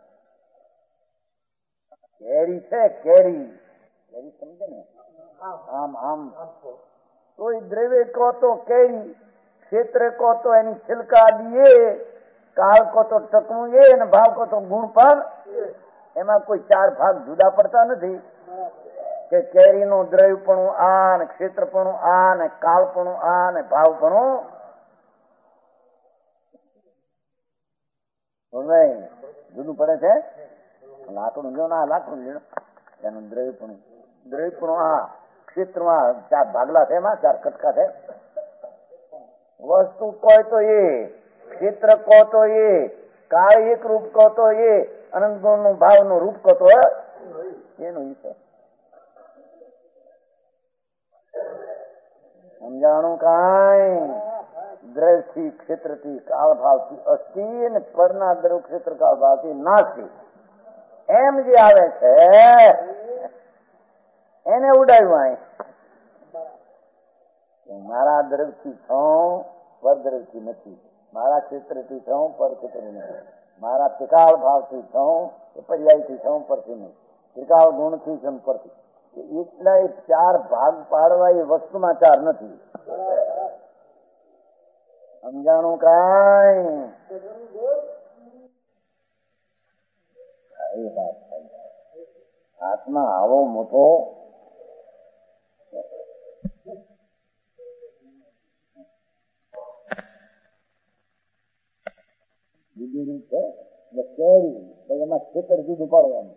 કેરી છે, કેરી કેરી સમજે ને, આમ આમ તો એ દ્રવ્ય કહો તો કેરી, ક્ષેત્ર કહો તો એની છિલકા દીએ, કાળ કહો તો ટકવું એ, અને ભાવ કહો તો ગુણ પણ. એમાં કોઈ ચાર ભાગ જુદા પડતા નથી કે કેરીનું દ્રવ્યપણું આ, ને ક્ષેત્રપણું આ, ને કાળપણું આ, ને ભાવપણું જુદું પડે છે. લાકડું લ્યો ના લાકડું લ્યો, એનું દ્રવ્યપણું દ્રવ્યપણું આ, ક્ષેત્રમાં ચાર ભાગલા છે, એમાં ચાર કટકા છે. વસ્તુ કહો તો એ, ક્ષેત્ર કહો તો એ, કાળ એક રૂપ કહો તો એ, અનંત ગુણ નું ભાવ નું રૂપ કહો તો એનું ઈ છે. સમજાણું કાંઈ? દ્રવ્યથી, ક્ષેત્રથી, કાળ ભાવથી અસ્થિ, અને પરના દ્રવ ક્ષેત્ર કાળ ભાવથી નાસ્તિ, એમ જે આવે છે એને ઉડાવ્યું. મારા દ્રવ્યથી છું, પરદ્રવ્યથી નથી. મારા ક્ષેત્રથી છું, પર ક્ષેત્ર નથી. મારા ત્રિકાળ ભાવથી છું, પર્યાયથી છું, પરથી નહીં. ત્રિકાળ ગુણથી છું, પરથી. એટલા ચાર ભાગ પાડવા એ વસ્તુમાં ચાર નથી. સમજાણું કાંઈ? એ વાત આત્મા આવો મોટો જુદી રીત છે. કેરી એમાં ખેતર જુદું પાડવાનું,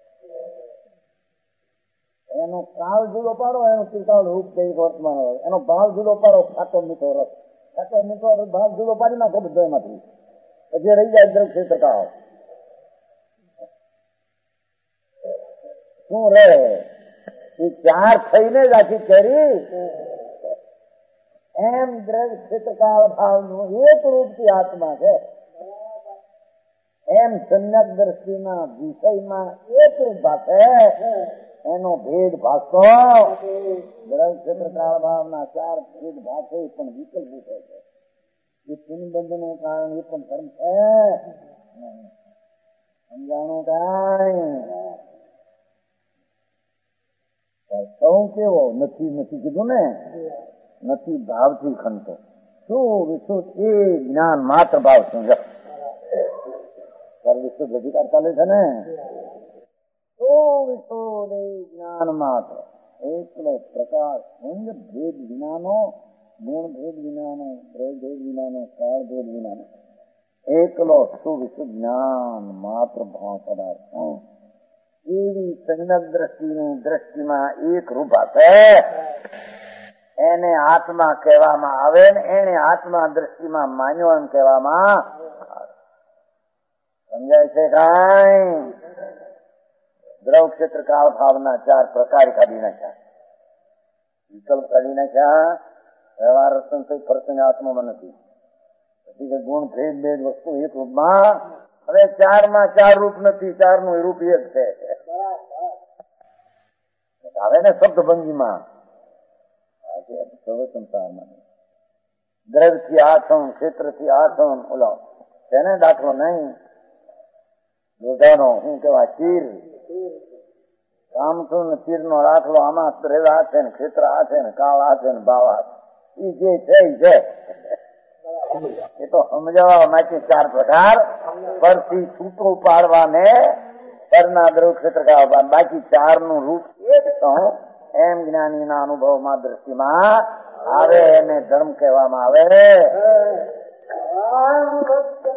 એનો કાળ જુદો પાડો, એનો ત્રિકાળ રૂપ દૈવિક વર્તમાન હોય, એનો ભાવ જુદો પાડો, ખાતો મીઠો રસ, ખાતો મીઠો ભાવ જુદો પાડી નાખો બધો એમાંથી, પછી રહી જાય દ્રવ ક્ષેત્ર કાળ. શું રે? એ ચાર થઈને જ આખી કેરી. એમ દ્રવ ક્ષેત્ર કાળ ભાવ નું એક રૂપથી આત્મા છે. એમ સંજ્ઞક દ્રષ્ટિમાં વિષયમાં એક રૂપ ભાષે, એનો ભેદ ભાષો દ્રવ ક્ષેત્ર કાળ ભાવના ચાર ભેદ ભાષે પણ વિકલ્પ વિષય છે. એ પુનબંધ નું કારણ એ પણ ધર્મ છે. સમજાણું કાંઈ? સૌ કેવો નથી નથી કીધું ને, નથી ભાવથી ખંતો. શું વિશુદ્ધ એ જ્ઞાન માત્ર ભાવ સમજો. વિશુદ્ધ અધિકાર ચાલે છે ને. શું વિશુદ્ધ એ જ્ઞાન માત્ર, એકલો પ્રકાશ પુંજ, ભેદ વિનાનો, ગુણ ભેદ વિનાનો, દ્રવ્ય ભેદ વિનાનો, કાળ ભેદ વિનાનો, એકલો સુવિશુદ્ધ જ્ઞાન માત્ર ભાવ પદાર્થ. એવી સંજ્ઞક દ્રષ્ટિની દ્રષ્ટિમાં એક રૂપ હશે, એને આત્મા કહેવામાં આવે ને એને આત્મા દ્રષ્ટિમાં માન્યો એમ કહેવામાં આવે. સમજાય છે કાંઈ? દ્રવ ક્ષેત્ર કાળ ભાવના ચાર પ્રકાર કાઢી નાખ્યા, વિકલ્પ કાઢી નાખ્યા. વ્યવહાર રતન પ્રસંગ આત્મામાં નથી. પછી કે ગુણ ભેદ ભેદ વસ્તુ એક રૂપમાં. હવે ચાર માં ચાર રૂપ નથી, ચાર નું રૂપ એક છે. આવે ને શબ્દ ભંગીમાં સંસારમાં દ્રવ્ય થી આસન, ક્ષેત્ર થી આસન, ઓલો તેને દાખલો નહીં. દોધાનો શું કેવાય? ચીર. કામસુન ચીર નો દાખલો આમાં દ્રવ્ય આ છે ને, ક્ષેત્ર આ છે ને, કાળ આ છે ને, ભાવ આ છે. એ જે છે છે એ તો સમજાવવા માટે ચાર પ્રકાર પરથી છૂટું પાડવાને પરના દ્રવ ક્ષેત્ર કાળ, બાકી ચાર નું રૂપ એક તો એમ જ્ઞાની ના અનુભવમાં દ્રષ્ટિમાં આવે એને ધર્મ કહેવામાં આવે.